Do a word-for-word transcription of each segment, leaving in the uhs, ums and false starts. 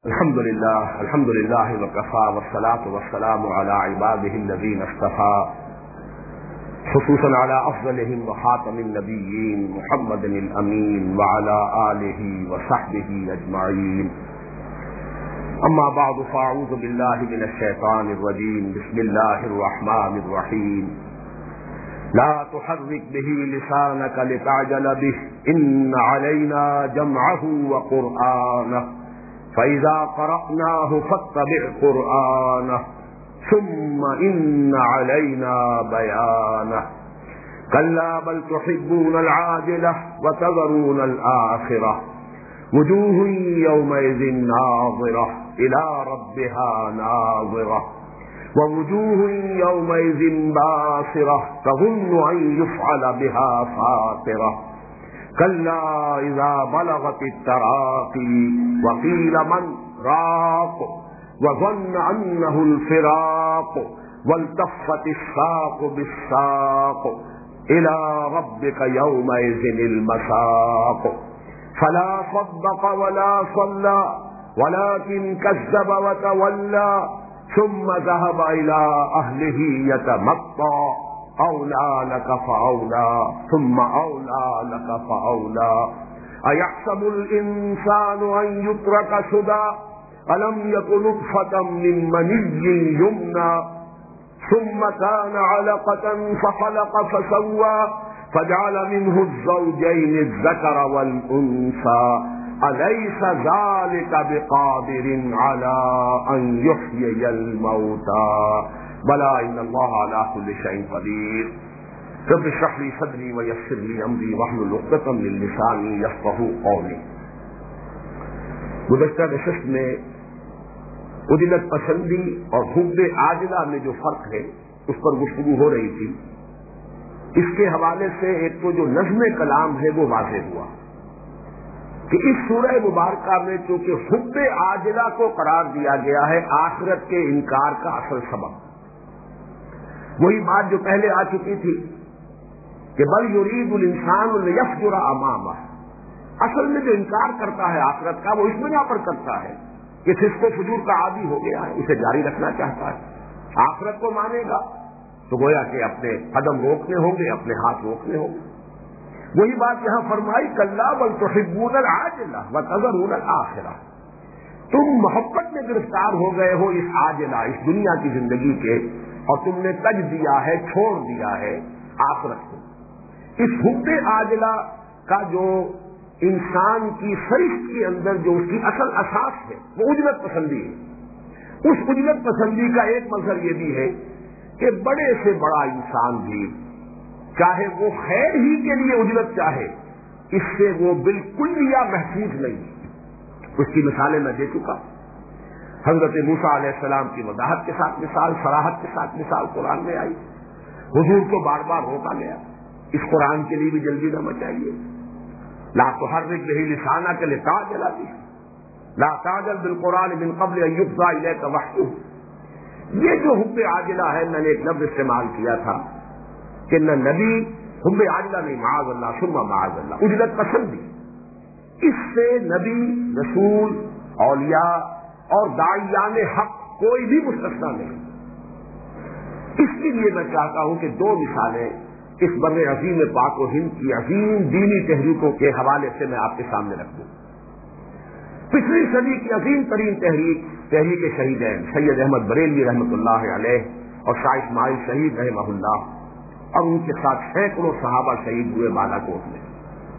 الحمد لله الحمد لله وكفى والصلاة والسلام على عباده الذين اصطفى خصوصا على أفضلهم وخاتم النبيين محمد الأمين وعلى آله وصحبه أجمعين. أما بعد فأعوذ بالله من الشيطان الرجيم. بسم الله الرحمن الرحيم. لا تحرك به لسانك لتعجل به إن علينا جمعه وقرآنه فإذا قرأناه فاتبع قرآنه ثم إن علينا بيانه كلا بل تحبون العاجلة وتذرون الآخرة وجوه يومئذ ناظرة إلى ربها ناظرة ووجوه يومئذ باسرة تظن أن يفعل بها فاقرة كلا إذا بلغت التراقي وقيل من راق وظن أنه الفراق والتفت الساق بالساق إلى ربك يومئذ المساق فلا صدق ولا صلى ولكن كذب وتولى ثم ذهب إلى أهله يتمطى أولى لك فأولى ثم أولى لك فأولى أيحسب الإنسان أن يترك سدى ألم يك نطفة من مني يمنى ثم كان علقة فخلق فسوى فجعل منه الزوجين الذكر والأنثى أليس ذلك بقادر على أن يحيي الموتى بلى إن الله على كل شيء قدير. رب اشرح لي صدري ويسر لي أمري واحلل عقدة من لساني يفقهوا قولي. گزشتہ نشست میں عجلت پسندی اور حب عاجلہ میں جو فرق ہے اس پر گفتگو ہو رہی تھی. اس کے حوالے سے ایک تو جو نظم کلام ہے وہ واضح ہوا کہ اس سورہ مبارکہ میں چونکہ حب عاجلہ کو قرار دیا گیا ہے آخرت کے انکار کا اصل سبب، وہی بات جو پہلے آ چکی تھی کہ بل یرید الانسان لیفجر امامہ، اصل میں جو انکار کرتا ہے آخرت کا وہ اس بنا پر کرتا ہے کہ فسق و فجور کا عادی ہو گیا ہے، اسے جاری رکھنا چاہتا ہے. آخرت کو مانے گا تو گویا کہ اپنے قدم روکنے ہوں گے، اپنے ہاتھ روکنے ہوں گے. وہی بات یہاں فرمائی کلا بل تحبون العاجلہ وتذرون الآخرہ، تم محبت میں گرفتار ہو گئے ہو اس عاجلہ اس دنیا کی زندگی کے، اور تم نے تج دیا ہے چھوڑ دیا ہے آخرت کو. اس حب عاجلہ کا جو انسان کی فہرست کے اندر جو اس کی اصل اساس ہے وہ اجرت پسندی ہے. اس اجرت پسندی کا ایک مظہر یہ بھی ہے کہ بڑے سے بڑا انسان بھی چاہے وہ خیر ہی کے لیے اجرت چاہے اس سے وہ بالکل یا محفوظ نہیں. اس کی مثالیں میں دے چکا. حضرت موسیٰ علیہ السلام کی وضاحت کے ساتھ مثال، صراحت کے ساتھ مثال قرآن میں آئی. حضور کو بار بار روکا گیا اس قرآن کے لیے بھی جلدی نہ مچائیے. لا تحرک به لسانک لتعجل به لا تعجل بالقرآن من قبل ان یقضى الیک وحیہ. یہ جو حب عاجلہ ہے، میں نے ایک لفظ استعمال کیا تھا کہ نہ نبی حب عاجلہ نہیں، معاذ اللہ ثم معاذ اللہ، اجرت پسندی، اس سے نبی رسول اولیاء اور داعیان حق کوئی بھی مستثنا نہیں. اس کے لیے میں چاہتا ہوں کہ دو مثالیں اس بر عظیم پاک و ہند کی عظیم دینی تحریکوں کے حوالے سے میں آپ کے سامنے رکھ دوں. پچھلی صدی کی عظیم ترین تحریک تحریک شہیدین سید احمد بریلوی رحمۃ اللہ علیہ اور شاہ اسماعیل شہید رحمہ اللہ، اور ان کے ساتھ سینکڑوں صحابہ شہید ہوئے بالا کوٹ میں.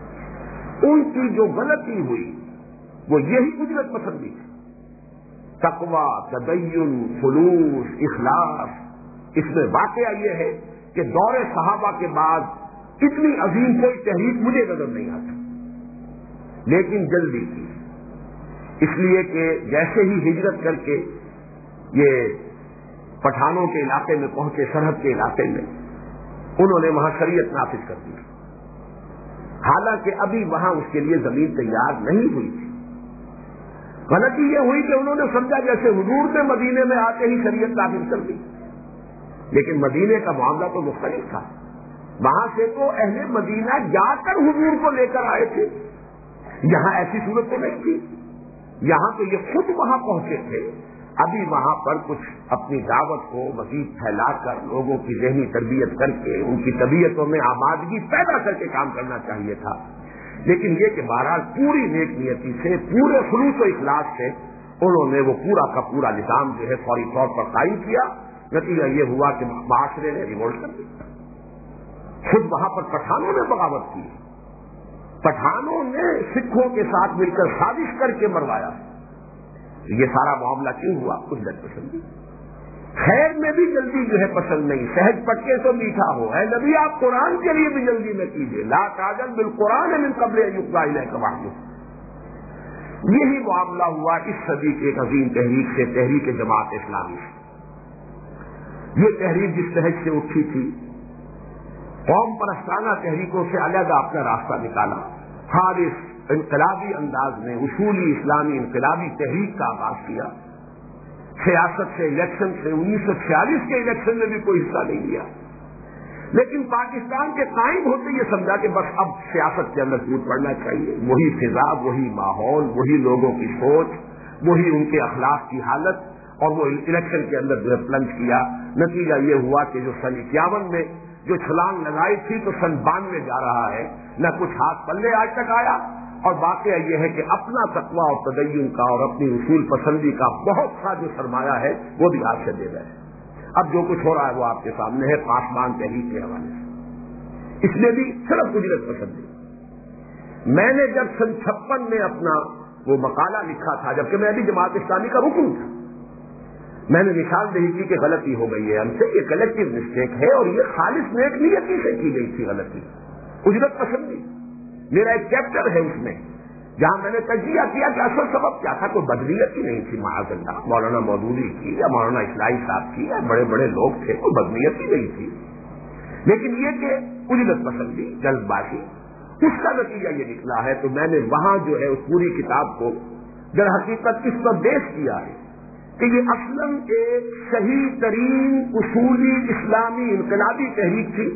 ان کی جو غلطی ہوئی وہ یہی اجرت پسندی تھی. تقویٰ، تدین، خلوص، اخلاص. اس میں واقعہ یہ ہے کہ دور صحابہ کے بعد اتنی عظیم کوئی تحریک مجھے نظر نہیں آتا، لیکن جلدی کی، اس لیے کہ جیسے ہی ہجرت کر کے یہ پٹھانوں کے علاقے میں پہنچے، سرحد کے علاقے میں، انہوں نے وہاں شریعت نافذ کر دی، حالانکہ ابھی وہاں اس کے لیے زمین تیار نہیں ہوئی تھی. غلطی یہ ہوئی کہ انہوں نے سمجھا جیسے حضور نے مدینے میں آتے ہی شریعت نافذ کر دی، لیکن مدینے کا معاملہ تو مختلف تھا. وہاں سے تو اہل مدینہ جا کر حضور کو لے کر آئے تھے، یہاں ایسی صورت تو نہیں تھی. یہاں تو یہ خود وہاں پہنچے تھے، ابھی وہاں پر کچھ اپنی دعوت کو مزید پھیلا کر لوگوں کی ذہنی تربیت کر کے ان کی طبیعتوں میں آمادگی پیدا کر کے کام کرنا چاہیے تھا، لیکن یہ کہ بہرحال پوری نیک نیتی سے، پورے خلوص و اخلاص سے انہوں نے وہ پورا کا پورا نظام جو ہے فوری طور پر قائم کیا۔ نتیجہ یہ ہوا کہ معاشرے نے ریوولٹ کر دیا، خود وہاں پر پٹھانوں نے بغاوت کی، پٹھانوں نے سکھوں کے ساتھ مل کر سازش کر کے مروایا۔ یہ سارا معاملہ کیوں ہوا؟ اجلت پسندی۔ خیر میں بھی جلدی جو ہے پسند نہیں، سہج پکے تو میٹھا ہو، اے نبی آپ قرآن کے لیے بھی جلدی میں کیجیے، لا تعجل بالقرآن من قبل ان یقضى الیک وحیہ۔ یہی معاملہ ہوا اس صدی کی ایک عظیم تحریک سے، تحریک جماعت اسلامی سے۔ یہ تحریک جس طرح سے اٹھی تھی، قوم پرستانہ تحریکوں سے علیحدہ اپنا راستہ نکالا، خالص انقلابی انداز میں اصولی اسلامی انقلابی تحریک کا آغاز کیا۔ سیاست سے، الیکشن سے، انیس سو چھیالیس کے الیکشن میں بھی کوئی حصہ نہیں لیا، لیکن پاکستان کے قائم ہوتے یہ سمجھا کہ بس اب سیاست کے اندر کود پڑنا چاہیے، وہی فضا، وہی ماحول، وہی لوگوں کی سوچ، وہی ان کے اخلاق کی حالت، اور وہ الیکشن کے اندر جو ہے پلنج کیا۔ نتیجہ یہ ہوا کہ جو سن اکیاون میں جو چھلانگ لگائی تھی تو سن بانوے جا رہا ہے، نہ کچھ ہاتھ پلے آج تک آیا، اور واقعہ یہ ہے کہ اپنا تقویٰ اور تدین کا اور اپنی اصول پسندی کا بہت سا جو سرمایہ ہے وہ بھی ہاتھ سے دے رہے ہیں۔ اب جو کچھ ہو رہا ہے وہ آپ کے سامنے ہے پاسبان تحریک کے حوالے سے، اس میں بھی صرف اجرت پسندی۔ میں نے جب سن چھپن میں اپنا وہ مقالہ لکھا تھا، جبکہ میں ابھی جماعت اسلامی کا رکن تھا، میں نے نشاندہی کی کہ غلطی ہو گئی ہے ہم سے، یہ کلیکٹو مسٹیک ہے اور یہ خالص نیک نیتی سے کی گئی تھی غلطی، اجرت پسندی۔ میرا ایک چیپٹر ہے اس میں جہاں میں نے تجزیہ کیا کہ اصل سبب کیا تھا، کوئی بدنیتی نہیں تھی معاذ اللہ، مولانا مودودی کی یا مولانا اصلاحی صاحب کی یا بڑے بڑے لوگ تھے، کوئی بدنیتی نہیں تھی، لیکن یہ کہ اجرت پسندی، جلد بازی، اس کا نتیجہ یہ نکلا ہے۔ تو میں نے وہاں جو ہے اس پوری کتاب کو در حقیقت اس پر بیس کیا ہے کہ یہ اصلاً ایک صحیح ترین اصولی اسلامی انقلابی تحریک تھی،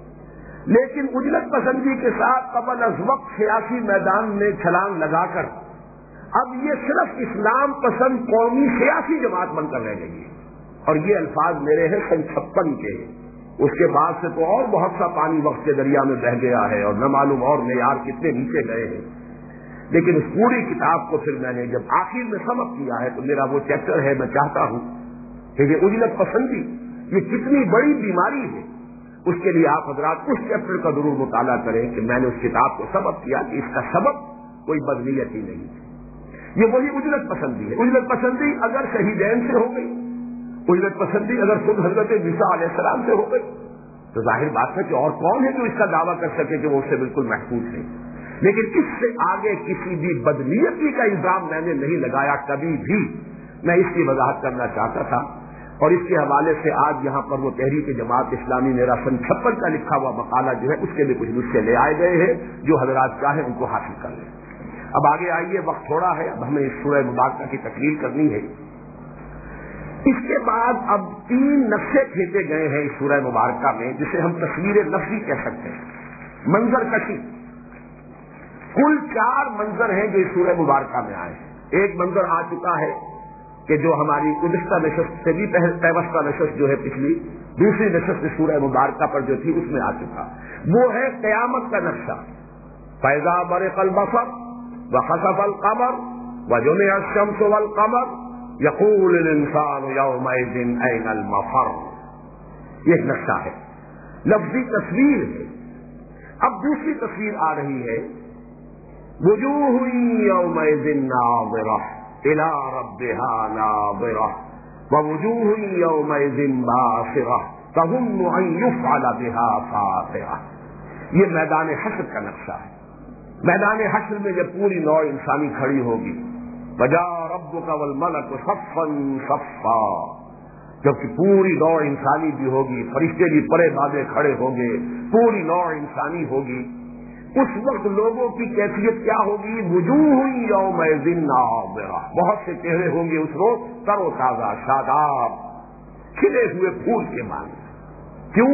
لیکن اجرت پسندی کے ساتھ قبل از وقت سیاسی میدان میں چھلانگ لگا کر اب یہ صرف اسلام پسند قومی سیاسی جماعت بن کر رہ گئی ہے۔ اور یہ الفاظ میرے ہیں سن چھپن کے، اس کے بعد سے تو اور بہت سا پانی وقت کے دریا میں بہہ گیا ہے اور نہ معلوم اور معیار کتنے نیچے گئے ہیں، لیکن اس پوری کتاب کو پھر میں نے جب آخر میں سمجھ کیا ہے تو میرا وہ چیپٹر ہے، میں چاہتا ہوں کہ یہ اجرت پسندی یہ کتنی بڑی بیماری ہے، اس کے لیے آپ حضرات اس چیپٹر کا ضرور مطالعہ کریں کہ میں نے اس کتاب کو سبق کیا کہ اس کا سبب کوئی بدنیتی نہیں ہے، یہ وہی اجرت پسندی ہے۔ اجرت پسندی اگر شہیدین سے ہو گئی، اجرت پسندی اگر خود حضرت عیسیٰ علیہ السلام سے ہو گئی تو ظاہر بات ہے کہ اور کون ہے جو اس کا دعویٰ کر سکے کہ وہ اس سے بالکل محفوظ ہے، لیکن اس سے آگے کسی بھی بدنیتی کا الزام میں نے نہیں لگایا کبھی بھی، میں اس کی وضاحت کرنا چاہتا تھا۔ اور اس کے حوالے سے آج یہاں پر وہ تحریک جماعت اسلامی میرا سن چھپن کا لکھا ہوا مقالہ جو ہے اس کے لیے کچھ نسخے لے آئے گئے ہیں، جو حضرات چاہیں ان کو حاصل کر لیں۔ اب آگے آئیے، وقت تھوڑا ہے، اب ہمیں اس سورہ مبارکہ کی تکمیل کرنی ہے۔ اس کے بعد اب تین نقشے کھینچے گئے ہیں اس سورہ مبارکہ میں، جسے ہم تصویر لفظی کہہ سکتے ہیں، منظر کشی۔ کل چار منظر ہیں جو اس سورہ مبارکہ میں آئے ہیں۔ ایک منظر آ چکا ہے کہ جو ہماری گزشتہ نشست سے بھی پیوستہ نشست جو ہے پچھلی دوسری نشست سورہ مبارکہ پر جو تھی اس میں آ چکا، وہ ہے قیامت کا نقشہ۔ فَإِذَا بَرِقَ الْبَصَرُ وَخَسَفَ الْقَمَرُ وَجُمِعَ الشَّمْسُ وَالْقَمَرُ يَقُولُ الْإِنسَانُ يَوْمَئِذٍ أَيْنَ الْمَفَرُّ۔ یہ ایک نقشہ ہے، لفظی تصویر ہے۔ اب دوسری تصویر آ رہی ہے، وجوہ یومئذ ناظرہ إِلَى رَبِّهَا نَاظِرَةٌ وَوُجُوهٌ يَوْمَئِذٍ بَاسِرَةٌ تَظُنُّ أَن يُفْعَلَ بِهَا فَاقِرَةٌ۔ یہ میدان حشر کا نقشہ ہے۔ میدان حشر میں جب پوری نوع انسانی کھڑی ہوگی، وَجَاءَ رَبُّكَ وَالْمَلَكُ صَفًّا صَفًّا، جبکہ پوری نوع انسانی بھی ہوگی، فرشتے بھی پرے بادے کھڑے ہوں گے، پوری نوع انسانی ہوگی، اس وقت لوگوں کی کیفیت کیا ہوگی؟ وجوہ یومئذ ناظرہ، بہت سے چہرے ہوں گے اس روز تر و تازہ، شاداب، کھلے ہوئے پھول کے مانند۔ کیوں؟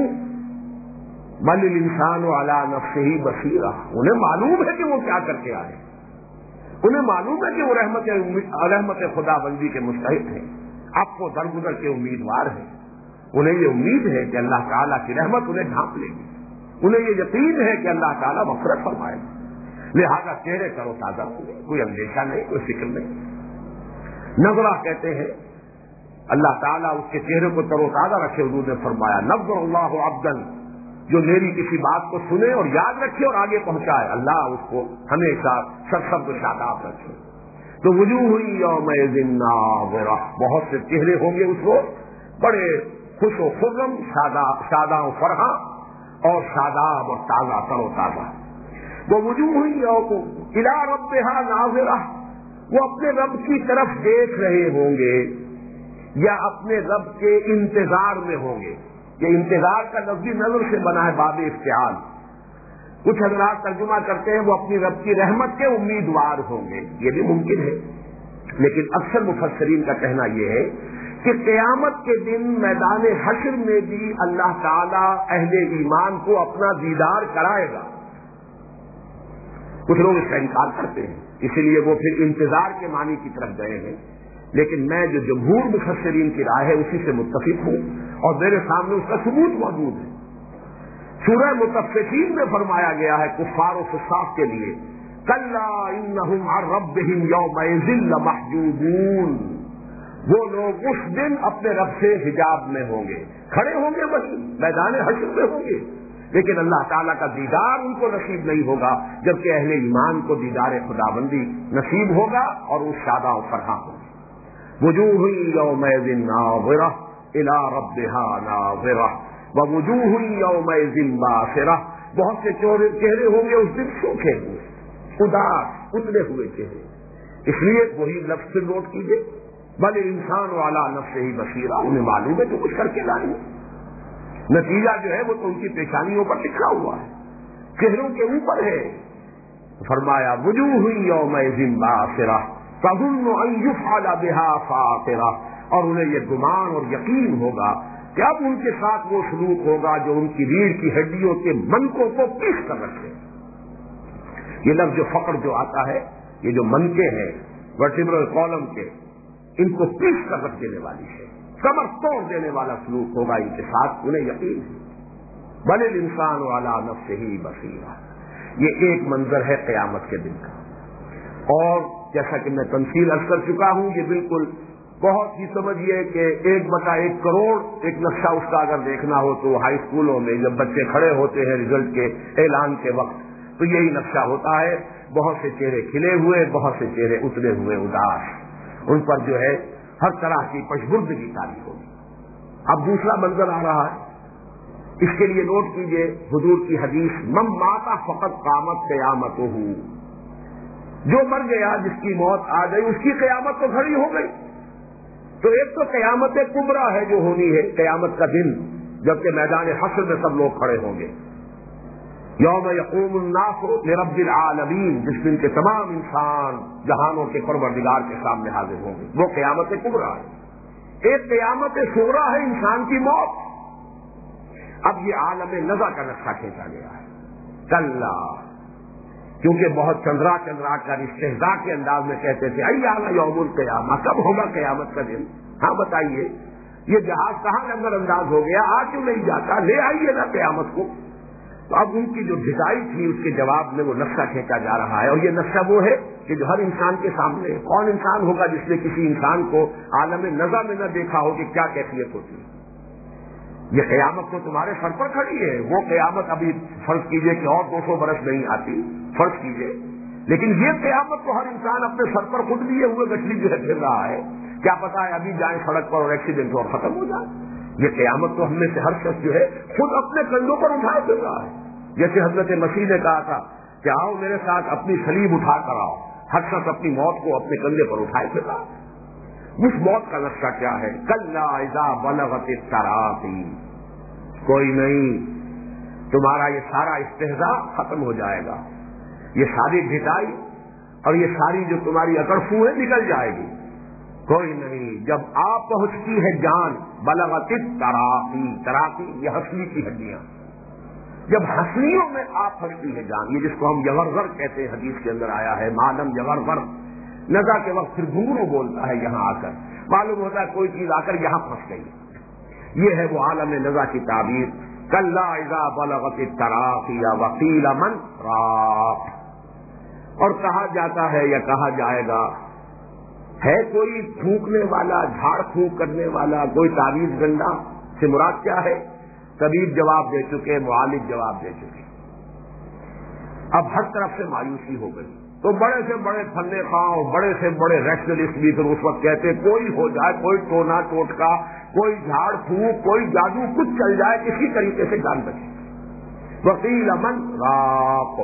بل الانسان علی نفسہ بصیرہ، انہیں معلوم ہے کہ وہ کیا کر کے آئے، انہیں معلوم ہے کہ وہ رحمت رحمت خدا بندی کے مستحق ہیں، اب وہ درگزر کے امیدوار ہیں، انہیں یہ امید ہے کہ اللہ تعالیٰ کی رحمت انہیں ڈھانپ لے گی، انہیں یہ یقین ہے کہ اللہ تعالیٰ مغفرت فرمائے گا، لہذا چہرے تر و تازہ ہوں گے، کوئی اندیشہ نہیں، کوئی فکر نہیں۔ نظرہ کہتے ہیں اللہ تعالیٰ اس کے چہرے کو تر و تازہ رکھے، حضور نے فرمایا نظر اللہ عبدن، جو میری کسی بات کو سنے اور یاد رکھے اور آگے پہنچائے، اللہ اس کو ہمیشہ سرسبز و شاداب رکھے۔ تو وجوہ یومئذ ناظرہ، بہت سے چہرے ہوں گے اس روز بڑے خوش و خرم، شاداں و فرحاں اور شاداب اور تازہ تر و تازہ۔ وہ وجوہ یوم الی ربہا ناظرہ، وہ اپنے رب کی طرف دیکھ رہے ہوں گے یا اپنے رب کے انتظار میں ہوں گے۔ یہ انتظار کا لفظی نظر سے بنا ہے، باب افتعال۔ کچھ حضرات ترجمہ کرتے ہیں وہ اپنی رب کی رحمت کے امیدوار ہوں گے، یہ بھی ممکن ہے، لیکن اکثر مفسرین کا کہنا یہ ہے کہ قیامت کے دن میدان حشر میں بھی اللہ تعالیٰ اہل ایمان کو اپنا دیدار کرائے گا۔ کچھ لوگ اس کا انکار کرتے ہیں، اسی لیے وہ پھر انتظار کے معنی کی طرف گئے ہیں، لیکن میں جو جمہور مفسرین کی رائے ہے اسی سے متفق ہوں اور میرے سامنے اس کا ثبوت موجود ہے۔ سورہ مطففین میں فرمایا گیا ہے کفار و فساق کے لیے کلا انہم عن ربہم یومئذ لمحجوبون، وہ لوگ اس دن اپنے رب سے حجاب میں ہوں گے، کھڑے ہوں گے، وہی میدان حشر میں ہوں گے، لیکن اللہ تعالیٰ کا دیدار ان کو نصیب نہیں ہوگا، جبکہ اہل ایمان کو دیدار خداوندی نصیب ہوگا اور وہ شاداں و فرحاں ہوں گے۔ وجوہ یومئذ ناظرہ الی ربہا ناظرہ ووجوہ یومئذ باسرہ، بہت سے چہرے ہوں گے اس دن سوکھے ہوئے، اداس، اتنے ہوئے چہرے، اس لیے وہی لفظ سے نوٹ کیجیے بل انسان علی نفسہ بصیرہ، انہیں معلوم ہے تو کچھ کر کے لائیں گے، نتیجہ جو ہے وہ تو ان کی پیشانیوں پر لکھا ہوا ہے، چہروں کے اوپر ہے۔ فرمایا وجوہ یومئذ باسرہ تظن ان یفعل بها فاقرہ، اور انہیں یہ گمان اور یقین ہوگا کہ اب ان کے ساتھ وہ سلوک ہوگا جو ان کی ریڑھ کی ہڈیوں کے منکوں کو پیس کر رکھے۔ یہ لفظ جو فقر جو آتا ہے، یہ جو منکے ہیں ورٹیبرل کالم کے، ان کو پیس کر رکھ دینے والی ہے، کمر توڑ دینے والا سلوک ہوگا ان کے ساتھ، انہیں یقین ہے۔ بل الانسان علی نفسہ بصیرہ، یہ ایک منظر ہے قیامت کے دن کا، اور جیسا کہ میں تمثیل عرض کر چکا ہوں، یہ بالکل بہت ہی سمجھیے کہ ایک بٹا ایک کروڑ ایک نقشہ اس کا اگر دیکھنا ہو تو ہائی اسکولوں میں جب بچے کھڑے ہوتے ہیں رزلٹ کے اعلان کے وقت تو یہی نقشہ ہوتا ہے، بہت سے چہرے کھلے ہوئے، بہت سے چہرے اترے ہوئے اداس، ان پر جو ہے ہر طرح کی پشبردگی تاری ہوگی۔ اب دوسرا منظر آ رہا ہے، اس کے لیے نوٹ کیجئے حضور کی حدیث من مات فقط قامت قیامتہ، جو مر گیا جس کی موت آ گئی اس کی قیامت تو کھڑی ہو گئی۔ تو ایک تو قیامت کبریٰ ہے جو ہونی ہے، قیامت کا دن، جبکہ میدان حشر میں سب لوگ کھڑے ہوں گے، یوم یقوم الناس لرب العالمین، جس دن کے تمام انسان جہانوں کے پروردگار کے سامنے حاضر ہوں گے، وہ قیامت کبریٰ ہے۔ ایک قیامت صغریٰ ہے انسان کی موت۔ اب یہ عالم نزع کا نقشہ کھینچا گیا ہے، کلا، کیونکہ بہت چندرا چندرا کر استہزاء کے انداز میں کہتے تھے ایانا یوم القیامہ، کب ہوگا قیامت کا دن؟ ہاں بتائیے، یہ جہاز کہاں نظر انداز ہو گیا، آ کیوں نہیں جاتا، لے آئیے نا قیامت کو۔ تو اب ان کی جو ڈھٹائی تھی اس کے جواب میں وہ نقشہ کھینچا جا رہا ہے، اور یہ نقشہ وہ ہے کہ جو ہر انسان کے سامنے ہے۔ کون انسان ہوگا جس نے کسی انسان کو عالم نزع میں نہ دیکھا ہو کہ کیا کیفیت ہوتی ہے؟ یہ قیامت تو تمہارے سر پر کھڑی ہے، وہ قیامت ابھی فرض کیجئے کہ اور دو سو برس نہیں آتی، فرض کیجئے، لیکن یہ قیامت تو ہر انسان اپنے سر پر خود لیے ہوئے گٹھلی جو ہے پھر رہا ہے، کیا پتا ہے ابھی جائیں سڑک پر اور ایکسیڈنٹ ہو اور ختم ہو جائے۔ یہ قیامت تو ہم میں سے ہر شخص جو ہے خود اپنے کندھوں پر اٹھائے پھر رہا ہے، جیسے حضرت مسیح نے کہا تھا کہ آؤ میرے ساتھ اپنی صلیب اٹھا کر آؤ، ہر شخص اپنی موت کو اپنے کندھے پر اٹھائے پھر رہا ہے۔ اس موت کا نقشہ کیا ہے؟ کلا اذا بلغت التراقی، کوئی نہیں، تمہارا یہ سارا استہزاء ختم ہو جائے گا، یہ ساری ڈھٹائی اور یہ ساری جو تمہاری اکڑفو ہے نکل جائے گی، کوئی نہیں۔ جب آپ پہنچتی ہے جان، بلغت التراقی، تراقی یہ ہنسلی کی ہڈیاں، جب ہنسیوں میں آپ ہنستی ہے جان، یہ جس کو ہم یغرغر کہتے ہیں، حدیث کے اندر آیا ہے معلم یغرغر، نزا کے وقت پھر گھنگرو بولتا ہے یہاں آ کر، معلوم ہوتا ہے کوئی چیز آ کر یہاں پھنس گئی۔ یہ ہے وہ عالم نزا کی تعبیر، کلا اذا بلغت التراقی وقیل من راق۔ اور کہا جاتا ہے یا کہا جائے گا، ہے کوئی پھونکنے والا، جھاڑ پھونک کرنے والا، کوئی تعویذ گنڈا سے مراد کیا ہے؟ طبیب جواب دے چکے، معالج جواب دے چکے، اب ہر طرف سے مایوسی ہو گئی۔ تو بڑے سے بڑے فن خواہ اور بڑے سے بڑے ریشنلسٹ بھی پھر اس وقت کہتے کوئی ہو جائے، کوئی ٹونا ٹوٹکا، کوئی جھاڑ پھونک، کوئی جادو، کچھ چل جائے، کسی طریقے سے جان بچے۔ وقیل من راق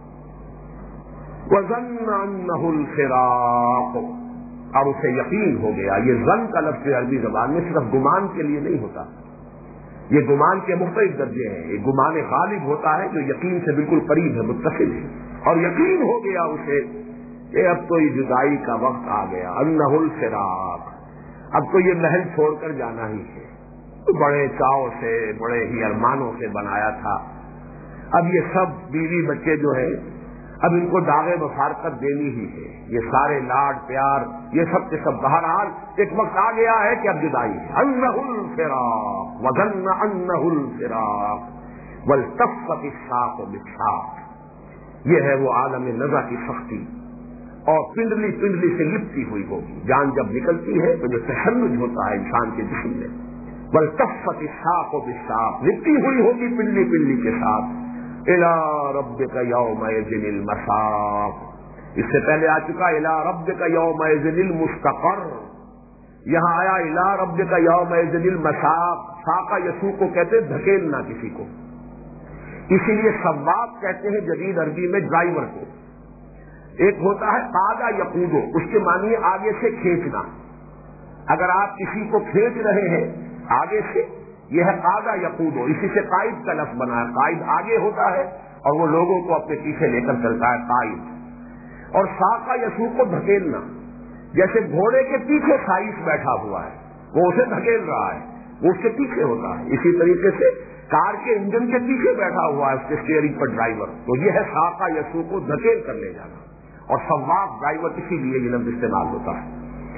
وظن انہ الفراق، اور اسے یقین ہو گیا۔ یہ ظن کا لفظ عربی زبان میں صرف گمان کے لیے نہیں ہوتا، یہ گمان کے مختلف درجے ہیں۔ یہ گمان غالب ہوتا ہے جو یقین سے بالکل قریب ہے، متصل ہے، اور یقین ہو گیا اسے کہ اب تو یہ جدائی کا وقت آ گیا، انہ الفراق، اب تو یہ محل چھوڑ کر جانا ہی ہے، بڑے چاؤ سے، بڑے ہی ارمانوں سے بنایا تھا، اب یہ سب بیوی بچے جو ہیں اب ان کو داغ مفارقت دینی ہی ہے، یہ سارے لاڈ پیار یہ سب کے سب بہرحال ایک وقت آ گیا ہے کہ اب جدائی ہے۔ انہ الفراق وظن انہ الفراق والتفت الساق بالساق، یہ ہے وہ عالم نزا کی سختی، اور پنڈلی پنڈلی سے لپٹی ہوئی ہوگی جان جب نکلتی ہے تو جو تشنج ہوتا ہے انسان کے جسم میں، والتفت الساق بالساق، لپٹی ہوئی ہوگی پنڈلی پنڈلی کے ساتھ، الی ربک یومئذ المساق، اس سے پہلے آ چکا الی ربک یومئذ المستقر، یہاں آیا الی ربک یومئذ المساق، ساقہ یسوق کو کہتے دھکیلنا کسی کو، اسی لیے سواق کہتے ہیں جدید عربی میں ڈرائیور کو۔ ایک ہوتا ہے قادہ یقودو، اس کے معنی آگے سے کھینچنا، اگر آپ کسی کو کھینچ رہے ہیں آگے سے، یہ ہے قادہ یقودو، اسی سے قائد کا لفظ بنا ہے، قائد آگے ہوتا ہے اور وہ لوگوں کو اپنے پیچھے لے کر چلتا ہے، قائد۔ اور ساقہ یسوق کو دھکیلنا، جیسے گھوڑے کے پیچھے سائس بیٹھا ہوا ہے، وہ اسے دھکیل رہا ہے، وہ اس کے پیچھے ہوتا ہے، اسی طریقے سے کار کے انجن کے پیچھے بیٹھا ہوا ہے اس کے اسٹیئرنگ پر ڈرائیور، تو یہ ہے ساقہ یسوق کو دھکیل کر لے جانا، اور سواق ڈرائیور اسی لیے یہ لفظ استعمال ہوتا ہے۔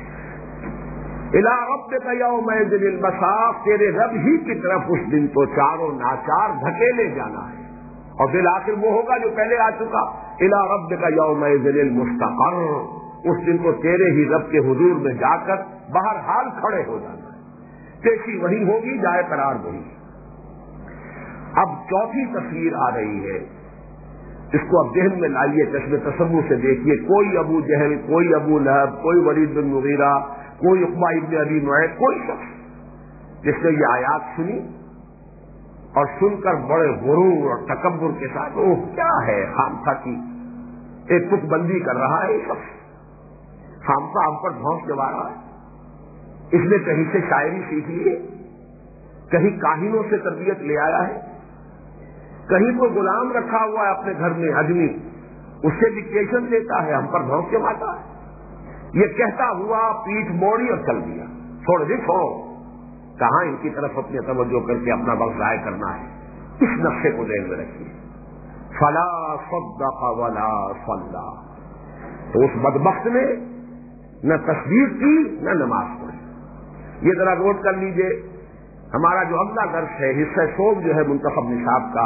الی ربک یومئذ المساق، تیرے رب ہی کی طرف اس دن تو چاروں ناچار دھکیلے جانا ہے، اور بالآخر وہ ہوگا جو پہلے آ چکا، الی ربک یومئذ المستقر، اس دن تو تیرے ہی رب کے حضور میں جا کر بہرحال کھڑے ہو جانا ہے، پیشی وہی ہوگی، جائے قرار وہی۔ اب چوتھی تصویر آ رہی ہے، اس کو اب ذہن میں لائیے، چشم تصور سے دیکھیے، کوئی ابو جہل، کوئی ابو لہب، کوئی ولید بن مغیرہ، کوئی عقبہ ابن ابی معیط، کوئی شخص جس نے یہ آیات سنی اور سن کر بڑے غرور اور تکبر کے ساتھ، اوہ کیا ہے خامخواہ کی ایک کچھ بندی کر رہا ہے یہ شخص، خامخواہ ہم پر دھونس جما رہا ہے، اس نے کہیں سے شاعری سیکھ لی ہے، کہیں کاہنوں سے تربیت لے آیا ہے، کہیں کوئی غلام رکھا ہوا ہے اپنے گھر میں آدمی، اس سے ڈکٹیشن دیتا ہے، ہم پر دھونس جماتا ہے۔ یہ کہتا ہوا پیٹھ موڑی اور چل دیا، چھوڑ دی چھوڑو، کہاں ان کی طرف اپنے توجہ کر کے اپنا وقت ضائع کرنا ہے، اس نقشے کو ذہن میں رکھیے۔ فلا صدق ولا صلی، تو اس بدبخت نے نہ تصویر کی نہ نماز پڑھی۔ یہ ذرا نوٹ کر لیجئے، ہمارا جو اگلا درس ہے حصہ سوم جو ہے منتخب نصاب کا،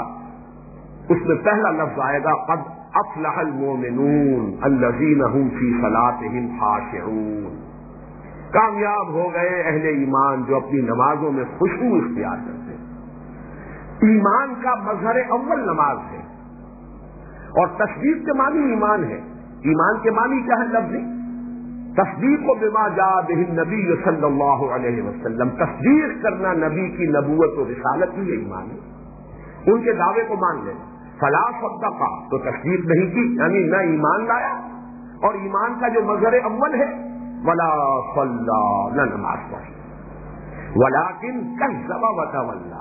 اس میں پہلا لفظ آئے گا قد افلح المؤمنون الذین هم فی صلاتهم خاشعون، کامیاب ہو گئے اہل ایمان جو اپنی نمازوں میں خشوع اختیار کرتے ہیں۔ ایمان کا مظہر اول نماز ہے، اور تصدیق کے معنی ایمان ہے۔ ایمان کے معنی کیا ہے لفظی؟ تصدیق بما جاء بہ النبی صلی اللہ علیہ وسلم، تصدیق کرنا نبی کی نبوت و رسالت ہی ایمان ہے، ان کے دعوے کو مان لینا۔ فلا صدق تو تصدیق نہیں کی، یعنی نہ ایمان لایا، اور ایمان کا جو مظہر اول ہے ولا صلی، نہ نماز پڑھی، ولکن کذب وتولی،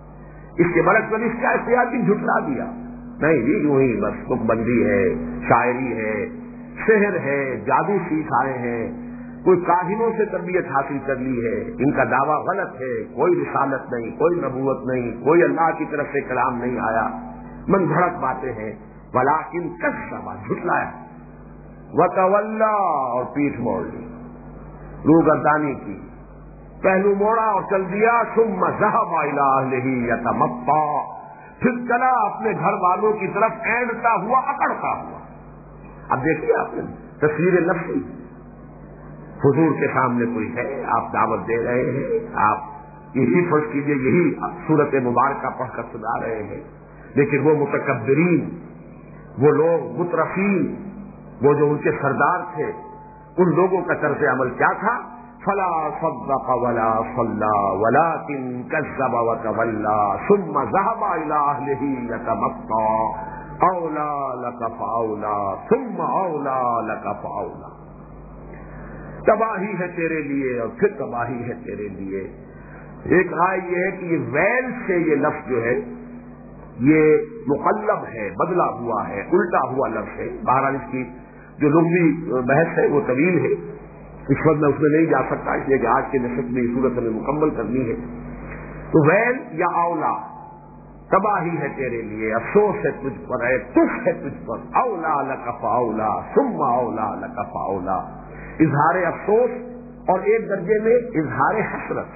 اس کے برعکس میں اس کا اختیار کی جھٹلا دیا، نہیں جی یوں ہی بس تک بندی ہے، شاعری ہے، سحر ہے، جادو سیکھ آئے ہیں، کوئی کاہنوں سے تربیت حاصل کر لی ہے، ان کا دعویٰ غلط ہے، کوئی رسالت نہیں، کوئی نبوت نہیں، کوئی اللہ کی طرف سے کلام نہیں آیا۔ من گھڑت باتیں ہیں. ولیکن کذب جھٹلایا, وتولی اور پیٹھ موڑ لی, روگردانی کی, پہلو موڑا اور چل دیا. ثم ذهب الى اهله يتمطى, پھر چلا اپنے گھر والوں کی طرف اینڈتا ہوا, اکڑتا ہوا. اب دیکھیے آپ نے تصویر نفسی, حضور کے سامنے کوئی ہے, آپ دعوت دے رہے ہیں, آپ یہی فرض کیجئے یہی سورت مبارکہ پڑھ کر سنا رہے ہیں, لیکن وہ متکبرین, وہ لوگ مترفین, وہ جو ان کے سردار تھے, ان لوگوں کا طرز عمل کیا تھا؟ فلا صدق ولا صلى ولكن كذب وتولى ثم ذهب الى اهله يتمطى اولى لك فاولى ثم اولى لك فاولى. تباہی ہے تیرے لیے اور پھر تباہی ہے تیرے لیے. ایک رائے یہ ہے کہ یہ ویل سے یہ لفظ جو ہے یہ مقلب ہے, بدلا ہوا ہے, الٹا ہوا لفظ ہے. بہرحال اس کی جو لغوی بحث ہے وہ طویل ہے, اس وقت میں اس میں نہیں جا سکتا, اس لیے کہ آج کے نشست میں صورت ہمیں مکمل کرنی ہے. تو ویل یا اولا, تباہی ہے تیرے لیے, افسوس ہے تجھ پر, ہے تف ہے تجھ پر. اولا لک فاولا ثم اولا لک فاولا, اظہار افسوس اور ایک درجے میں اظہار حسرت.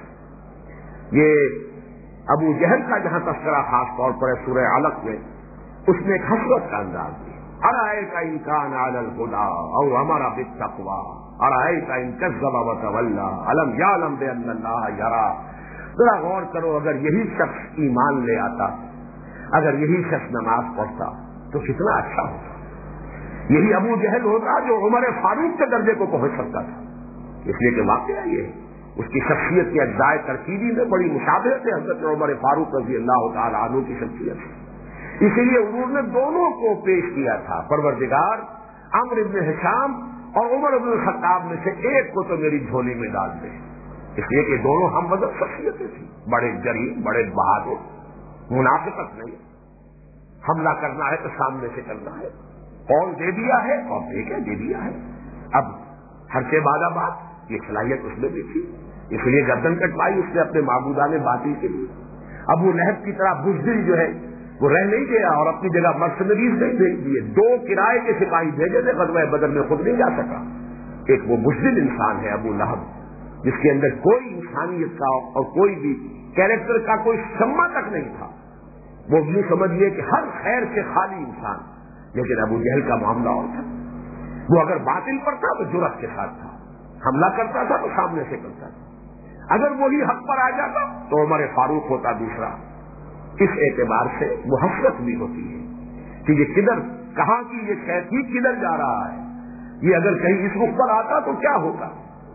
یہ ابو جہل کا جہاں تذکرہ خاص طور پر ہے سورہ علق میں, اس میں ایک حسرت کا انداز دیا. ارائیت ان کان علی الہدی او امر بالتقوی ارائیت ان کذب وتولی الم یعلم بان اللہ یری. ذرا غور کرو, اگر یہی شخص ایمان لے آتا, اگر یہی شخص نماز پڑھتا تو کتنا اچھا ہوتا. یہی ابو جہل ہوتا جو عمر فاروق کے درجے کو پہنچ سکتا تھا. اس لیے کہ واقعہ یہ اس کی شخصیت کے اجزائے ترکیبی میں بڑی مشابہت ہے حضرت عمر فاروق رضی اللہ تعالی عنہ کی شخصیت. اسی لیے انہوں نے دونوں کو پیش کیا تھا, پروردگار عمرو بن ہشام اور عمر بن الخطاب میں سے ایک کو تو میری جھولی میں ڈال دے. اس لیے کہ دونوں ہم وزن شخصیتیں تھیں, بڑے جری, بڑے بہادر, منافقت نہیں. حملہ کرنا ہے تو سامنے سے کرنا ہے, قول دے دیا ہے اور دے کے دے دیا ہے. اب ہر سے بعد بات یہ صلاحیت اس میں بھی تھی, اس لیے گردن کٹوائی اس نے اپنے معبودان باطل کے لیے. ابو لہب کی طرح بزدل جو ہے وہ رہ نہیں گیا اور اپنی جگہ مرسنریز نہیں بھیج دیے. دو کرائے کے سپاہی بھیجے تھے, غزوہ بدر میں خود نہیں جا سکا. ایک وہ بزدل انسان ہے ابو لہب, جس کے اندر کوئی انسانیت کا اور کوئی بھی کیریکٹر کا کوئی شمع تک نہیں تھا. وہ یوں سمجھیے کہ ہر خیر سے خالی انسان. لیکن ابو جہل کا معاملہ اور تھا, وہ اگر باطل پر تھا تو جرأت کے ساتھ تھا, حملہ کرتا تھا تو سامنے سے کرتا تھا. اگر وہی حق پر آ جاتا تو عمر فاروق ہوتا دوسرا. اس اعتبار سے وہ حسرت بھی ہوتی ہے کہ یہ کدھر, کہاں کی یہ شیطانی کدھر جا رہا ہے. یہ اگر کہیں اس رخ پر آتا تو کیا ہوتا,